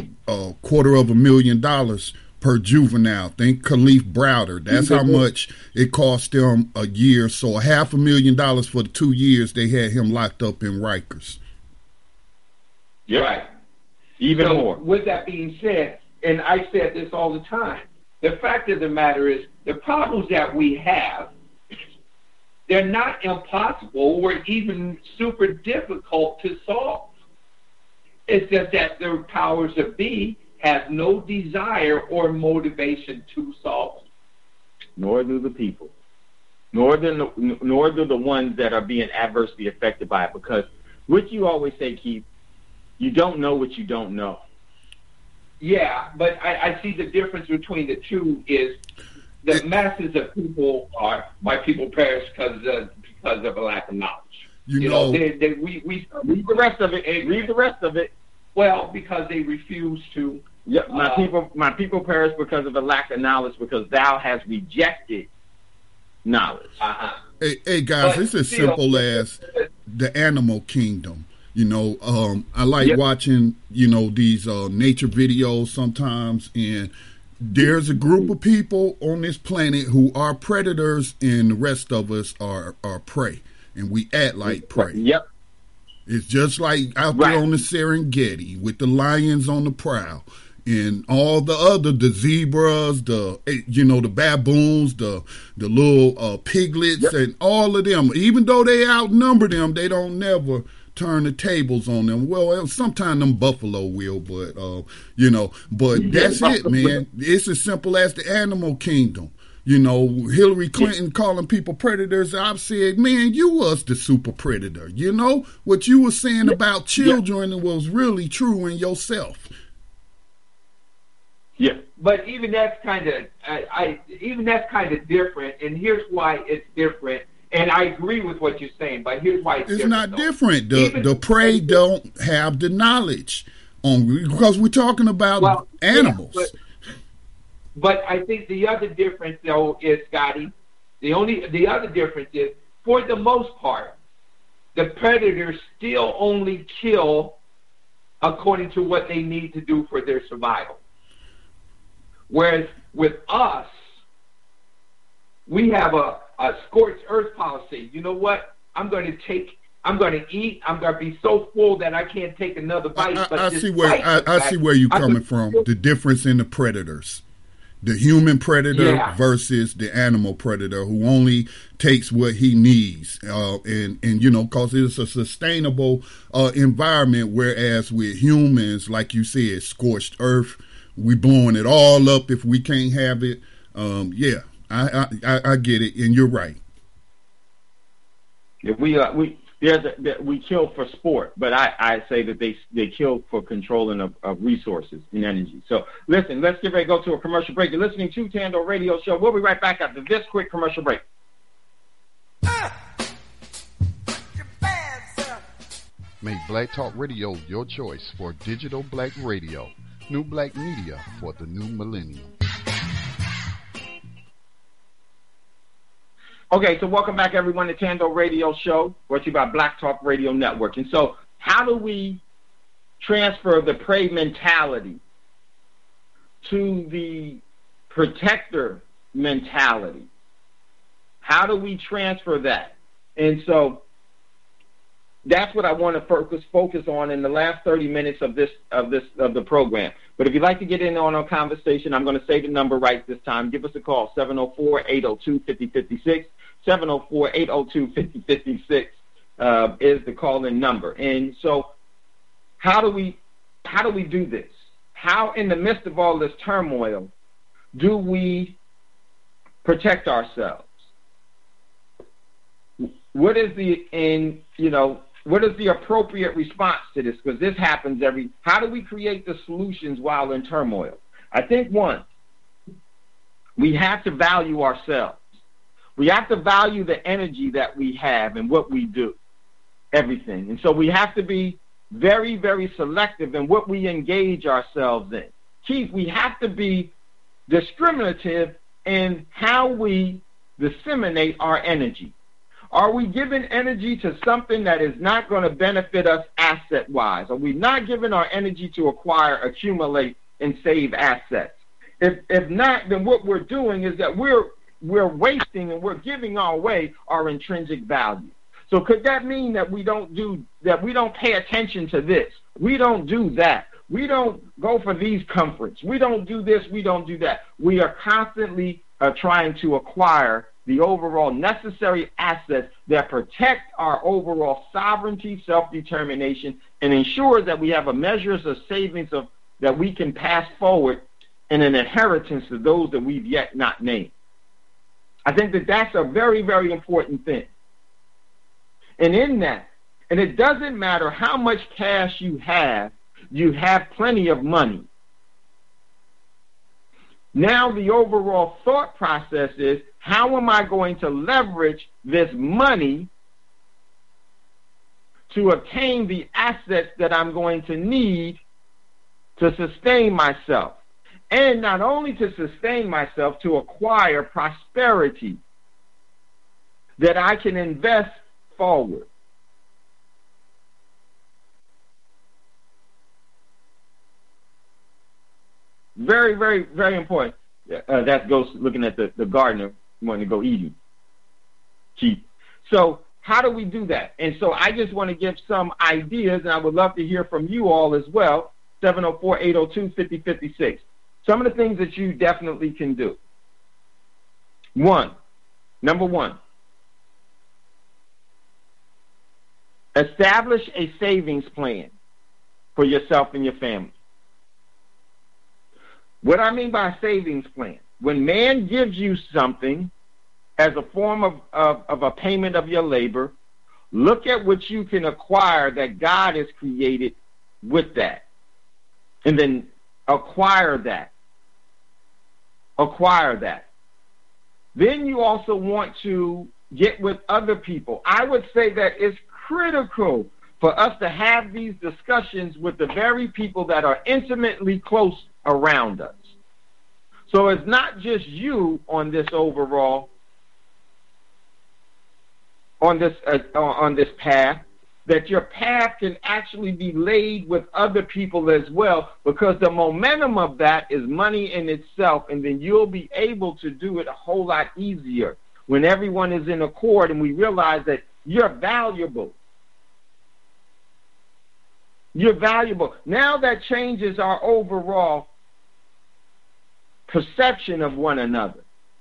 $250,000 per juvenile. Think Khalif Browder. That's how much it cost them a year. So $500,000 for the 2 years they had him locked up in Rikers. Yeah. Right. Even more. With that being said, and I said this all the time, the fact of the matter is the problems that we have, they're not impossible or even super difficult to solve. It's just that the powers that be have no desire or motivation to solve them. Nor do the people. Nor do the ones that are being adversely affected by it. Because what you always say, Keith, you don't know what you don't know. Yeah, but I see the difference between the two is the masses of people my people perish because of a lack of knowledge. You know we read the rest of it. Read the rest of it. Well, because they refuse to. Yeah, my people perish because of a lack of knowledge, because thou hast rejected knowledge. Hey guys, it's as simple as the animal kingdom. I like watching, these nature videos sometimes, and there's a group of people on this planet who are predators, and the rest of us are prey, and we act like prey. Yep. It's just like out there on the Serengeti with the lions on the prowl, and all the zebras, the baboons, the little piglets, and all of them. Even though they outnumber them, they don't never turn the tables on them. Well, sometimes them buffalo will, but that's it, man. It's as simple as the animal kingdom. Hillary Clinton calling people predators. I've said, man, you was the super predator. What you were saying about children was really true in yourself. Yeah, but even that's kind of different, and here's why it's different. And I agree with what you're saying, but here's why it's not different. The prey don't have the knowledge because we're talking about animals. Yeah, but I think the other difference, though, is, Scotty, the other difference is, for the most part, the predators still only kill according to what they need to do for their survival. Whereas with us, we have a scorched earth policy. You know what? I'm going to eat. I'm going to be so full that I can't take another bite. I see where you're coming from. The difference in the predators. The human predator versus the animal predator, who only takes what he needs, and because it's a sustainable environment. Whereas with humans, like you said, scorched earth, we blowing it all up if we can't have it. I get it, and you're right. If we kill for sport, but I say that they kill for controlling of resources and energy. So listen, let's get ready to go to a commercial break. You're listening to Tando Radio Show. We'll be right back after this quick commercial break. Make Black Talk Radio your choice for digital black radio. New black media for the new millennium. Okay, so welcome back, everyone, to Tando Radio Show, brought to you by Black Talk Radio Network. And so how do we transfer the prey mentality to the protector mentality? How do we transfer that? And so that's what I want to focus on in the last 30 minutes of the program. But if you'd like to get in on our conversation, I'm going to say the number right this time. Give us a call, 704-802-5056. 704-802-5056 is the call-in number. And so how do we do this? How, in the midst of all this turmoil, do we protect ourselves? What is the appropriate response to this? Because this happens how do we create the solutions while in turmoil? I think, one, we have to value ourselves. We have to value the energy that we have and what we do, everything. And so we have to be very, very selective in what we engage ourselves in. Keith, we have to be discriminative in how we disseminate our energy. Are we giving energy to something that is not going to benefit us asset-wise? Are we not giving our energy to acquire, accumulate, and save assets? If not, then what we're doing is that we're wasting and we're giving away our intrinsic value. So could that mean that we don't pay attention to this? We don't do that. We don't go for these comforts. We don't do this. We don't do that. We are constantly trying to acquire the overall necessary assets that protect our overall sovereignty, self-determination, and ensures that we have a measures of savings that we can pass forward in an inheritance to those that we've yet not named. I think that that's a very, very important thing. And in that, and it doesn't matter how much cash you have plenty of money. Now the overall thought process is, how am I going to leverage this money to obtain the assets that I'm going to need to sustain myself? And not only to sustain myself, to acquire prosperity that I can invest forward. Very, very, very important. That goes looking at the gardener wanting to go eating. Cheap. So how do we do that? And so I just want to give some ideas, and I would love to hear from you all as well, 704-802-5056. Some of the things that you definitely can do. Number one, establish a savings plan for yourself and your family. What I mean by a savings plan, when man gives you something as a form of a payment of your labor, look at what you can acquire that God has created with that. And then acquire that. Then you also want to get with other people. I would say that it's critical for us to have these discussions with the very people that are intimately close around us. So it's not just you on this overall, on this path, that your path can actually be laid with other people as well, because the momentum of that is money in itself, and then you'll be able to do it a whole lot easier when everyone is in accord and we realize that you're valuable. You're valuable. Now that changes our overall perception of one another,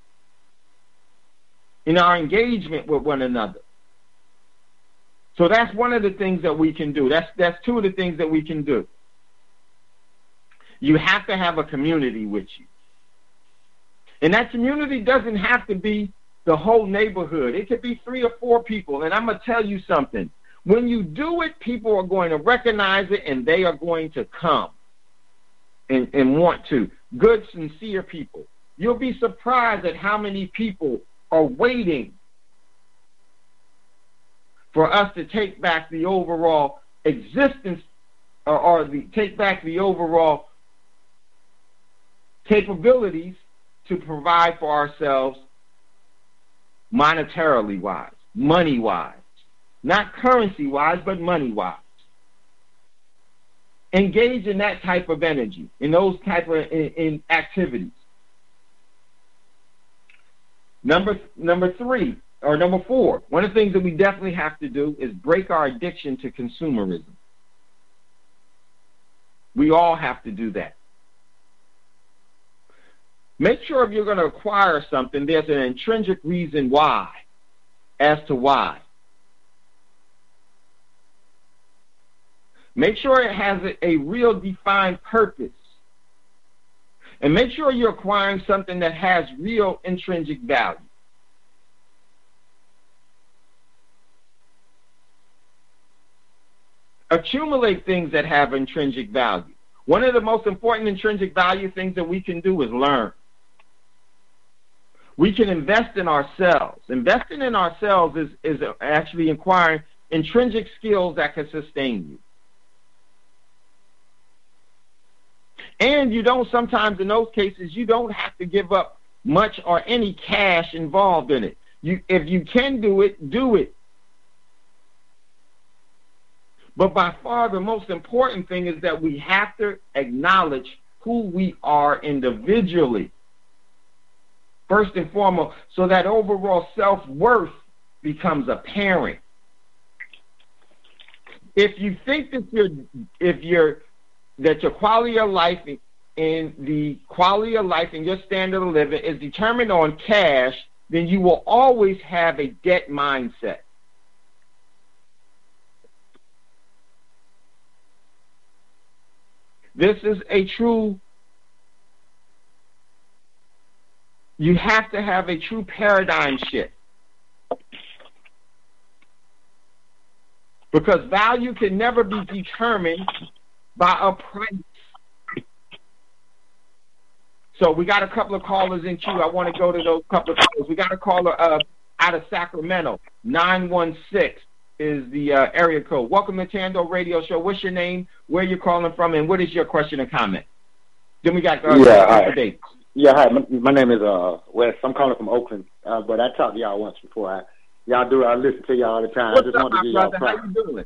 in our engagement with one another. So that's one of the things that we can do. That's two of the things that we can do. You have to have a community with you. And that community doesn't have to be the whole neighborhood. It could be 3 or 4 people. And I'm going to tell you something. When you do it, people are going to recognize it, and they are going to come and want to. Good, sincere people. You'll be surprised at how many people are waiting for us to take back the overall existence or take back the overall capabilities to provide for ourselves monetarily wise, money wise, not currency wise, but money wise. Engage in that type of energy, in those type of in activities. Number 4, one of the things that we definitely have to do is break our addiction to consumerism. We all have to do that. Make sure if you're going to acquire something, there's an intrinsic reason why, as to why. Make sure it has a real defined purpose. And make sure you're acquiring something that has real intrinsic value. Accumulate things that have intrinsic value. One of the most important intrinsic value things that we can do is learn. We can invest in ourselves. Investing in ourselves is actually acquiring intrinsic skills that can sustain you. And you don't, sometimes in those cases, you don't have to give up much or any cash involved in it. If you can do it, do it. But by far the most important thing is that we have to acknowledge who we are individually. First and foremost, so that overall self-worth becomes apparent. If you think that your quality of life and the quality of life and your standard of living is determined on cash, then you will always have a debt mindset. This is a true, you have to have a true paradigm shift. Because value can never be determined by a price. So we got a couple of callers in queue. I want to go to those couple of callers. We got a caller out of Sacramento. 916 is the area code. Welcome to Tando Radio Show. What's your name, where you're calling from, and what is your question or comment? Then we got hi. Yeah, hi. My name is Wes. I'm calling from Oakland, but I talked to y'all once before. I listen to y'all all the time. What's up, my brother? How you doing?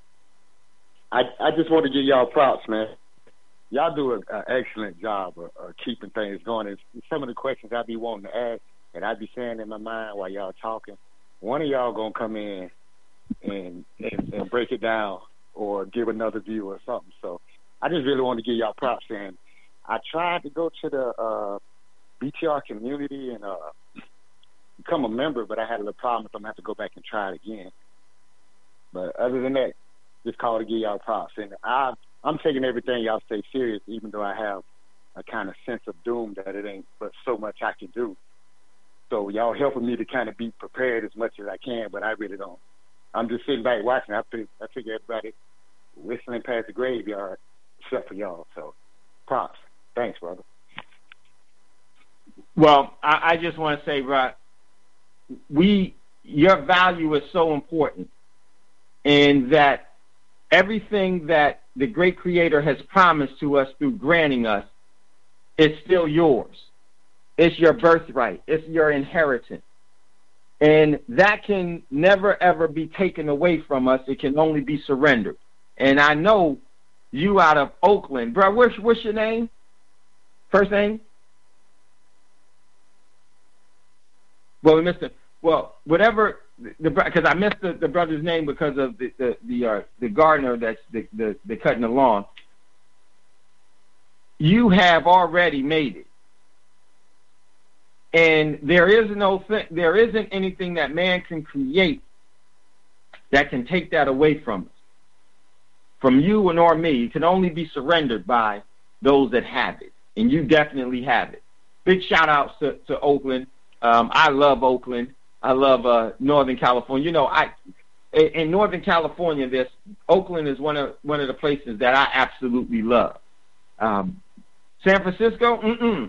I just want to give y'all props, man. Y'all do an excellent job of keeping things going. And some of the questions I be wanting to ask, and I be saying in my mind while y'all talking, one of y'all gonna come in and break it down or give another view or something. So I just really want to give y'all props. And I tried to go to the BTR community and become a member, but I had a little problem, so I'm gonna have to go back and try it again. But other than that, just call to give y'all props. And I'm taking everything y'all say serious, even though I have a kind of sense of doom that it ain't but so much I can do. So y'all helping me to kind of be prepared as much as I can, but I really don't. I'm just sitting back watching. I figure everybody whistling past the graveyard except for y'all. So props. Thanks, brother. Well, I just want to say, Rod, your value is so important, and that everything that the great Creator has promised to us through granting us is still yours. It's your birthright. It's your inheritance. And that can never, ever be taken away from us. It can only be surrendered. And I know you out of Oakland. Bro, what's your name? First name? Well, whatever, because I missed the brother's name because of the gardener that's the cutting the lawn. You have already made it. And there isn't anything that man can create that can take that away from us, from you nor me. It can only be surrendered by those that have it, and you definitely have it. big shout outs to Oakland. I love Oakland. I love Northern California. You know, in Northern California, Oakland is one of the places that I absolutely love. San Francisco,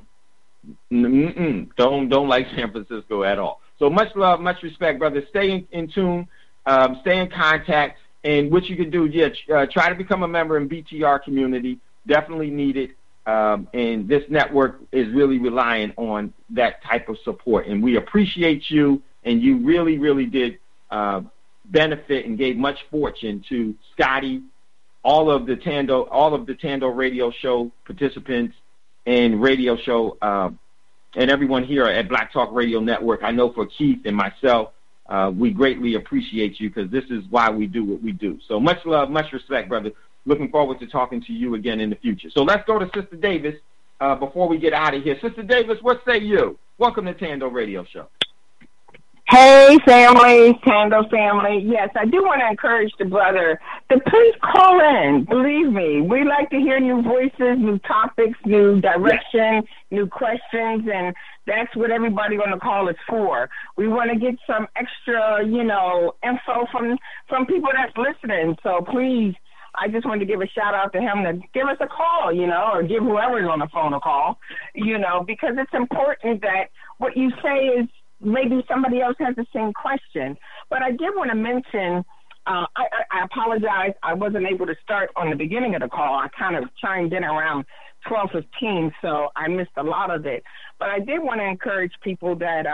don't like San Francisco at all. So much love, much respect, brother. Stay in tune, stay in contact, and what you can do, try to become a member in BTR community. Definitely need it. And this network is really relying on that type of support. And we appreciate you, and you really, really did benefit and gave much fortune to Scotty, all of the Tando radio show participants and radio show, and everyone here at Black Talk Radio Network. I know for Keith and myself, we greatly appreciate you, because this is why we do what we do. So much love, much respect, brother. Looking forward to talking to you again in the future. So let's go to Sister Davis before we get out of here. Sister Davis, what say you? Welcome to Tando Radio Show. Hey, family, Tando family. Yes, I do want to encourage the brother to please call in. Believe me, we like to hear new voices, new topics, new direction, new questions, and that's what everybody on the call is for. We want to get some extra, info from people that's listening. So please, I just wanted to give a shout out to him to give us a call, or give whoever's on the phone a call, because it's important that what you say is, maybe somebody else has the same question. But I did want to mention, I apologize, I wasn't able to start on the beginning of the call. I kind of chimed in around 12:15, so I missed a lot of it. But I did want to encourage people that,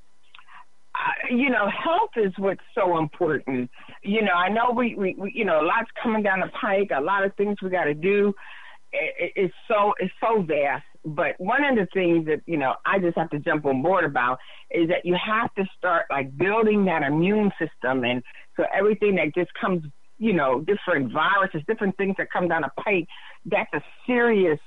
health is what's so important. I know we a lot's coming down the pike, a lot of things we got to do. It's so vast. But one of the things that, I just have to jump on board about is that you have to start building that immune system. And so everything that just comes, different viruses, different things that come down the pike, that's a serious,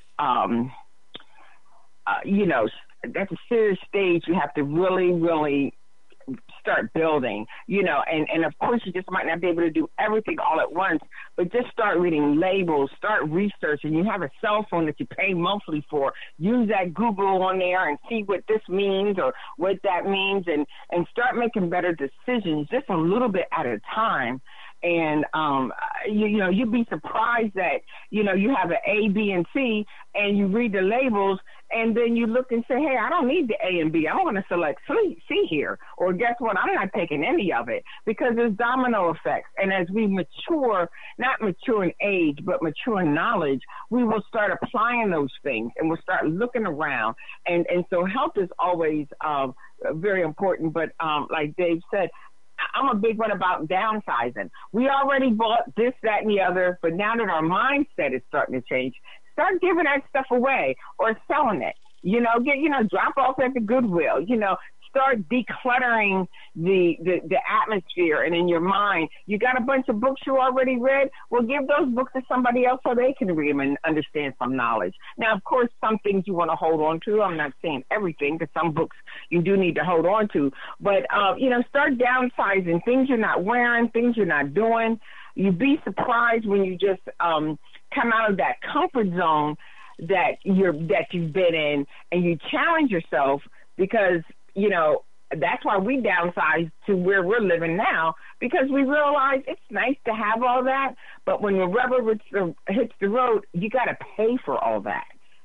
that's a serious stage you have to really, really start building, and of course you just might not be able to do everything all at once, but just start reading labels, start researching. You have a cell phone that you pay monthly for. Use that Google on there and see what this means or what that means, and start making better decisions just a little bit at a time. And, you'd be surprised that, you have an A, B, and C, and you read the labels, and then you look and say, hey, I don't need the A and B. I want to select C here. Or guess what? I'm not taking any of it, because there's domino effects. And as we mature, not mature in age, but mature in knowledge, we will start applying those things, and we'll start looking around. And so health is always very important. But like Dave said, I'm a big one about downsizing. We already bought this, that, and the other, but now that our mindset is starting to change, start giving that stuff away or selling it. Drop off at the Goodwill. Start decluttering the atmosphere, and in your mind, you got a bunch of books you already read. Well, give those books to somebody else so they can read them and understand some knowledge. Now, of course, some things you want to hold on to. I'm not saying everything, because some books you do need to hold on to. But start downsizing things you're not wearing, things you're not doing. You'd be surprised when you just come out of that comfort zone that you've been in, and you challenge yourself, because that's why we downsized to where we're living now, because we realize it's nice to have all that, but when the rubber hits the road, you got to pay for all that.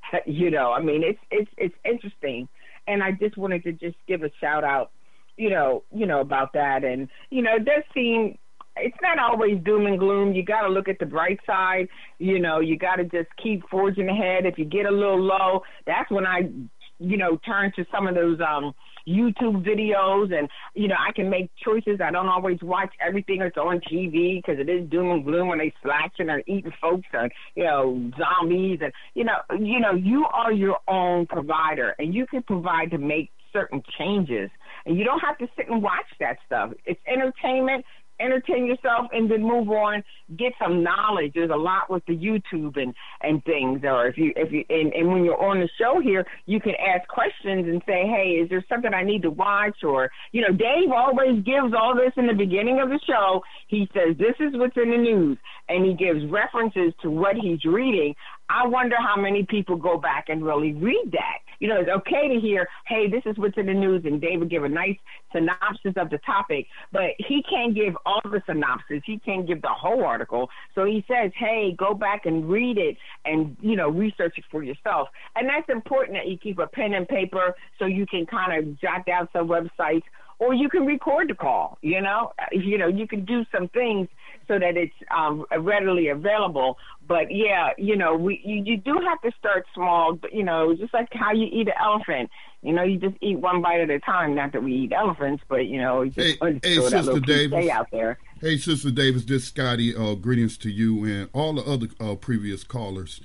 It's interesting, and I just wanted to just give a shout out, about that. And it does seem it's not always doom and gloom. You got to look at the bright side. You got to just keep forging ahead. If you get a little low, that's when I turn to some of those YouTube videos, and I can make choices. I don't always watch everything that's on TV, because it is doom and gloom when they slashing or eating folks or zombies, and you are your own provider, and you can provide to make certain changes, and you don't have to sit and watch that stuff. It's entertainment. Entertain yourself and then move on. Get some knowledge. There's a lot with the YouTube and things. Or if you when you're on the show here, you can ask questions and say, hey, is there something I need to watch? Or Dave always gives all this in the beginning of the show. He says this is what's in the news, and he gives references to what he's reading. I wonder how many people go back and really read that. You know, it's okay to hear, hey, this is what's in the news, and David give a nice synopsis of the topic, but he can't give all the synopsis. He can't give the whole article. So he says, hey, go back and read it and, you know, research it for yourself. And that's important that you keep a pen and paper so you can kind of jot down some websites, or you can record the call, you know, you can do some things so that it's readily available. But yeah, you know, you do have to start small, but, you know, just like how you eat an elephant, you know, you just eat one bite at a time. Not that we eat elephants, but, you know, just hey Sister Davis, out there. Hey, Sister Davis, this is Scotty. Greetings to you and all the other previous callers.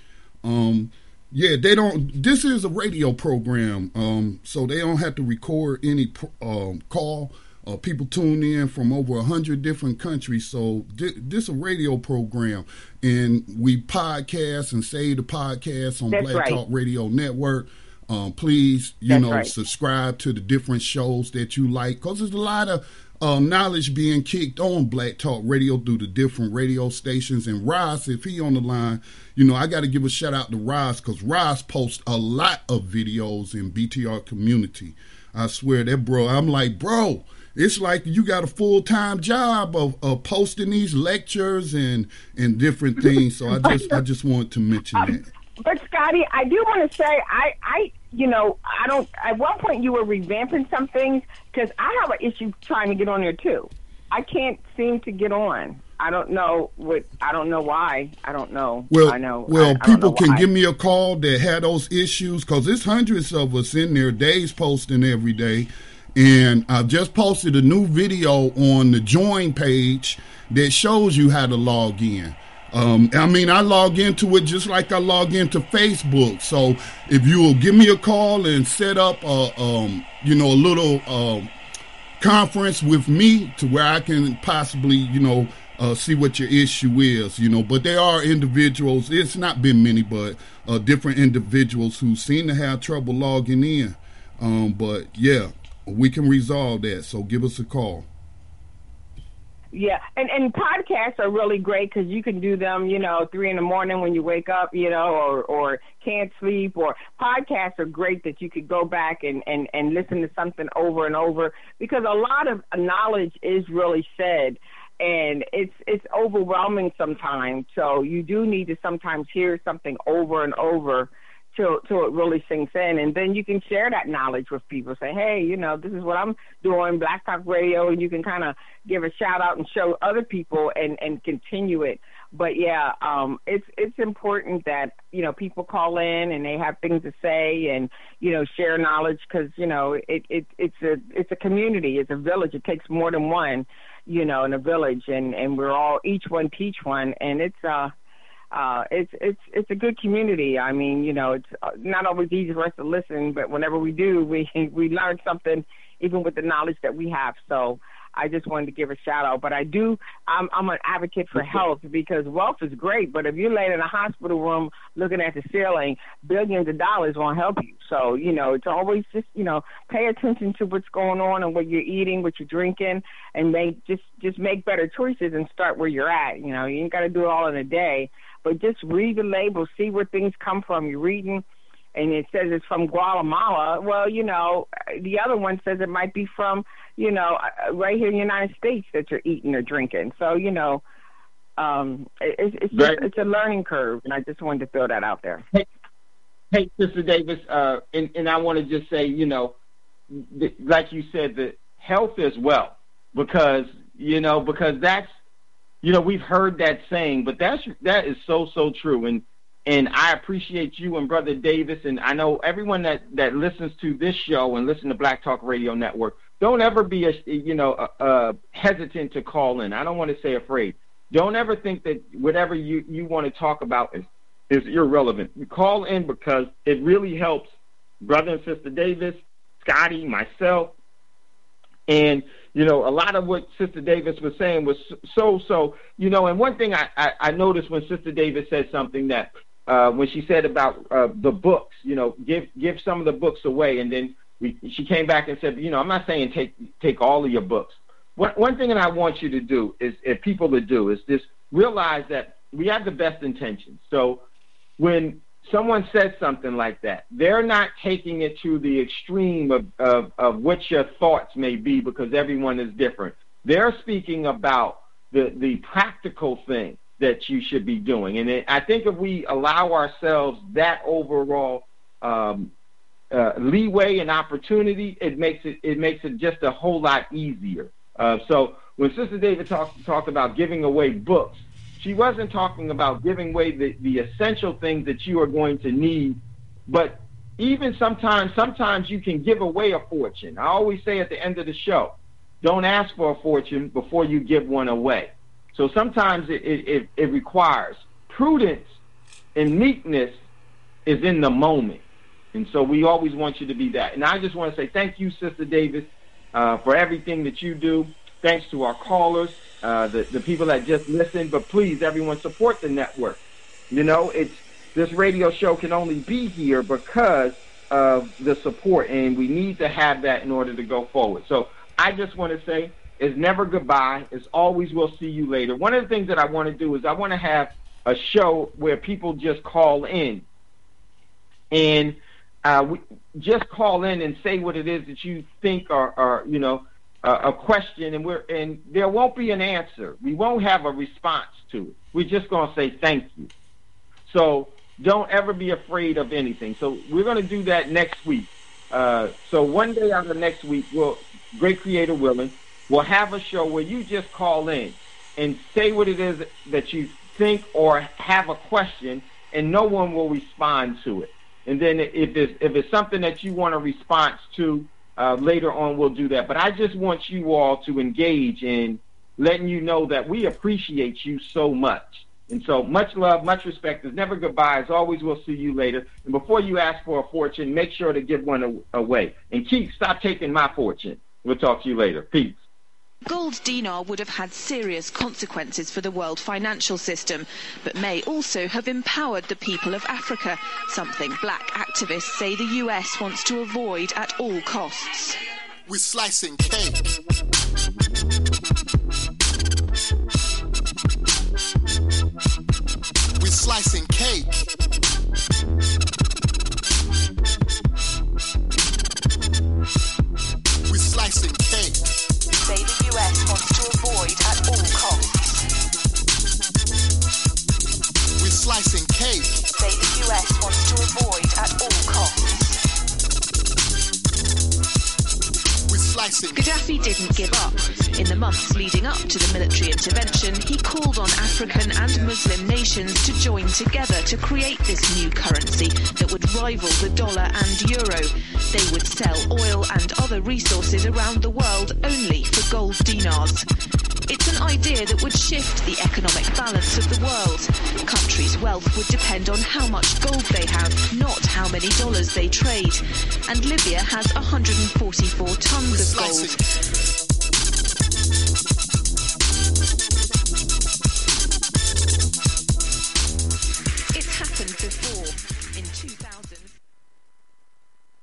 Yeah, they don't. This is a radio program, so they don't have to record any call. People tune in from over 100 different countries, so this is a radio program, and we podcast and save the podcast on Black Talk Radio Network. Please, subscribe to the different shows that you like, because there's a lot of knowledge being kicked on Black Talk Radio through the different radio stations. And Ross, if he on the line, you know, I got to give a shout out to Ross, because Ross posts a lot of videos in BTR community. I swear that, bro, I'm like, bro, it's like you got a full-time job of posting these lectures and different things. So I just wanted to mention that. But Scotty, I do want to say, I don't. At one point, you were revamping some things, because I have an issue trying to get on there too. I can't seem to get on. I don't know why. I don't know. Well, people can give me a call that had those issues, because there's hundreds of us in there, days posting every day. And I've just posted a new video on the Join page that shows you how to log in. I log into it just like I log into Facebook. So if you will give me a call and set up a little conference with me to where I can possibly, see what your issue is, But there are individuals, it's not been many, but different individuals who seem to have trouble logging in. But yeah, we can resolve that. So give us a call. Yeah, and podcasts are really great, because you can do them, 3 a.m. when you wake up, or can't sleep. Or podcasts are great that you could go back and listen to something over and over, because a lot of knowledge is really said, and it's overwhelming sometimes. So you do need to sometimes hear something over and over till it really sinks in, and then you can share that knowledge with people. Say, hey, this is what I'm doing, Black Talk Radio, and you can kind of give a shout out and show other people and continue it. But yeah, it's important that people call in and they have things to say and share knowledge, because it's a community, it's a village. It takes more than one, in a village, and we're all each one teach one, and it's a good community. I mean, it's not always easy for us to listen, but whenever we do, we learn something, even with the knowledge that we have. So I just wanted to give a shout out. But I'm an advocate for health, because wealth is great, but if you're laying in a hospital room looking at the ceiling, billions of dollars won't help you. So, it's always just, pay attention to what's going on and what you're eating, what you're drinking, and just make better choices and start where you're at. You ain't got to do it all in a day. But just read the label, see where things come from. You're reading, and it says it's from Guatemala. Well, the other one says it might be from, right here in the United States that you're eating or drinking. So, it's a learning curve, and I just wanted to throw that out there. Hey, Sister Davis, and I want to just say, like you said, that health is wealth, because that's, we've heard that saying, but that is so true. And I appreciate you and Brother Davis, and I know everyone that listens to this show and listen to Black Talk Radio Network, don't ever be hesitant to call in. I don't want to say afraid. Don't ever think that whatever you want to talk about is irrelevant. You call in, because it really helps Brother and Sister Davis, Scotty, myself, and a lot of what Sister Davis was saying was so, and one thing I noticed when Sister Davis said something that, when she said about the books, give some of the books away, and then she came back and said, I'm not saying take all of your books. One thing that I want you to do is, is just realize that we have the best intentions. So when someone says something like that, they're not taking it to the extreme of what your thoughts may be, because everyone is different. They're speaking about the practical thing that you should be doing. And I think if we allow ourselves that overall leeway and opportunity, it makes it just a whole lot easier. So when Sister David talked about giving away books, she wasn't talking about giving away the essential things that you are going to need, but even sometimes you can give away a fortune. I always say at the end of the show, don't ask for a fortune before you give one away. So sometimes it requires prudence, and meekness is in the moment. And so we always want you to be that. And I just want to say thank you, Sister Davis, for everything that you do. Thanks to our callers, the people that just listen. But please, everyone, support the network. You know, this radio show can only be here because of the support, and we need to have that in order to go forward. So I just want to say it's never goodbye. It's always we'll see you later. One of the things that I want to do is I want to have a show where people just call in. And we just call in and say what it is that you think are you know, a question, and there won't be an answer. We won't have a response to it. We're just going to say thank you. So don't ever be afraid of anything. So we're going to do that next week. So one day out of next week, Great Creator willing, we'll have a show where you just call in and say what it is that you think or have a question, and no one will respond to it. And then if it's something that you want a response to, later on we'll do that. But I just want you all to engage in letting you know that we appreciate you so much. And so much love, much respect. There's never goodbye. As always, we'll see you later. And before you ask for a fortune, make sure to give one away. And stop taking my fortune. We'll talk to you later. Peace. Gold dinar would have had serious consequences for the world financial system, but may also have empowered the people of Africa, something black activists say the US wants to avoid at all costs. We're slicing cake. We're slicing cake. We're slicing cake. Say the US wants to avoid at all costs. We're slicing cake. Say the US wants to avoid at all costs. Gaddafi didn't give up. In the months leading up to the military intervention, he called on African and Muslim nations to join together to create this new currency that would rival the dollar and euro. They would sell oil and other resources around the world only for gold dinars. It's an idea that would shift the economic balance of the world. Countries' wealth would depend on how much gold they have, not how many dollars they trade. And Libya has 144 tons of gold.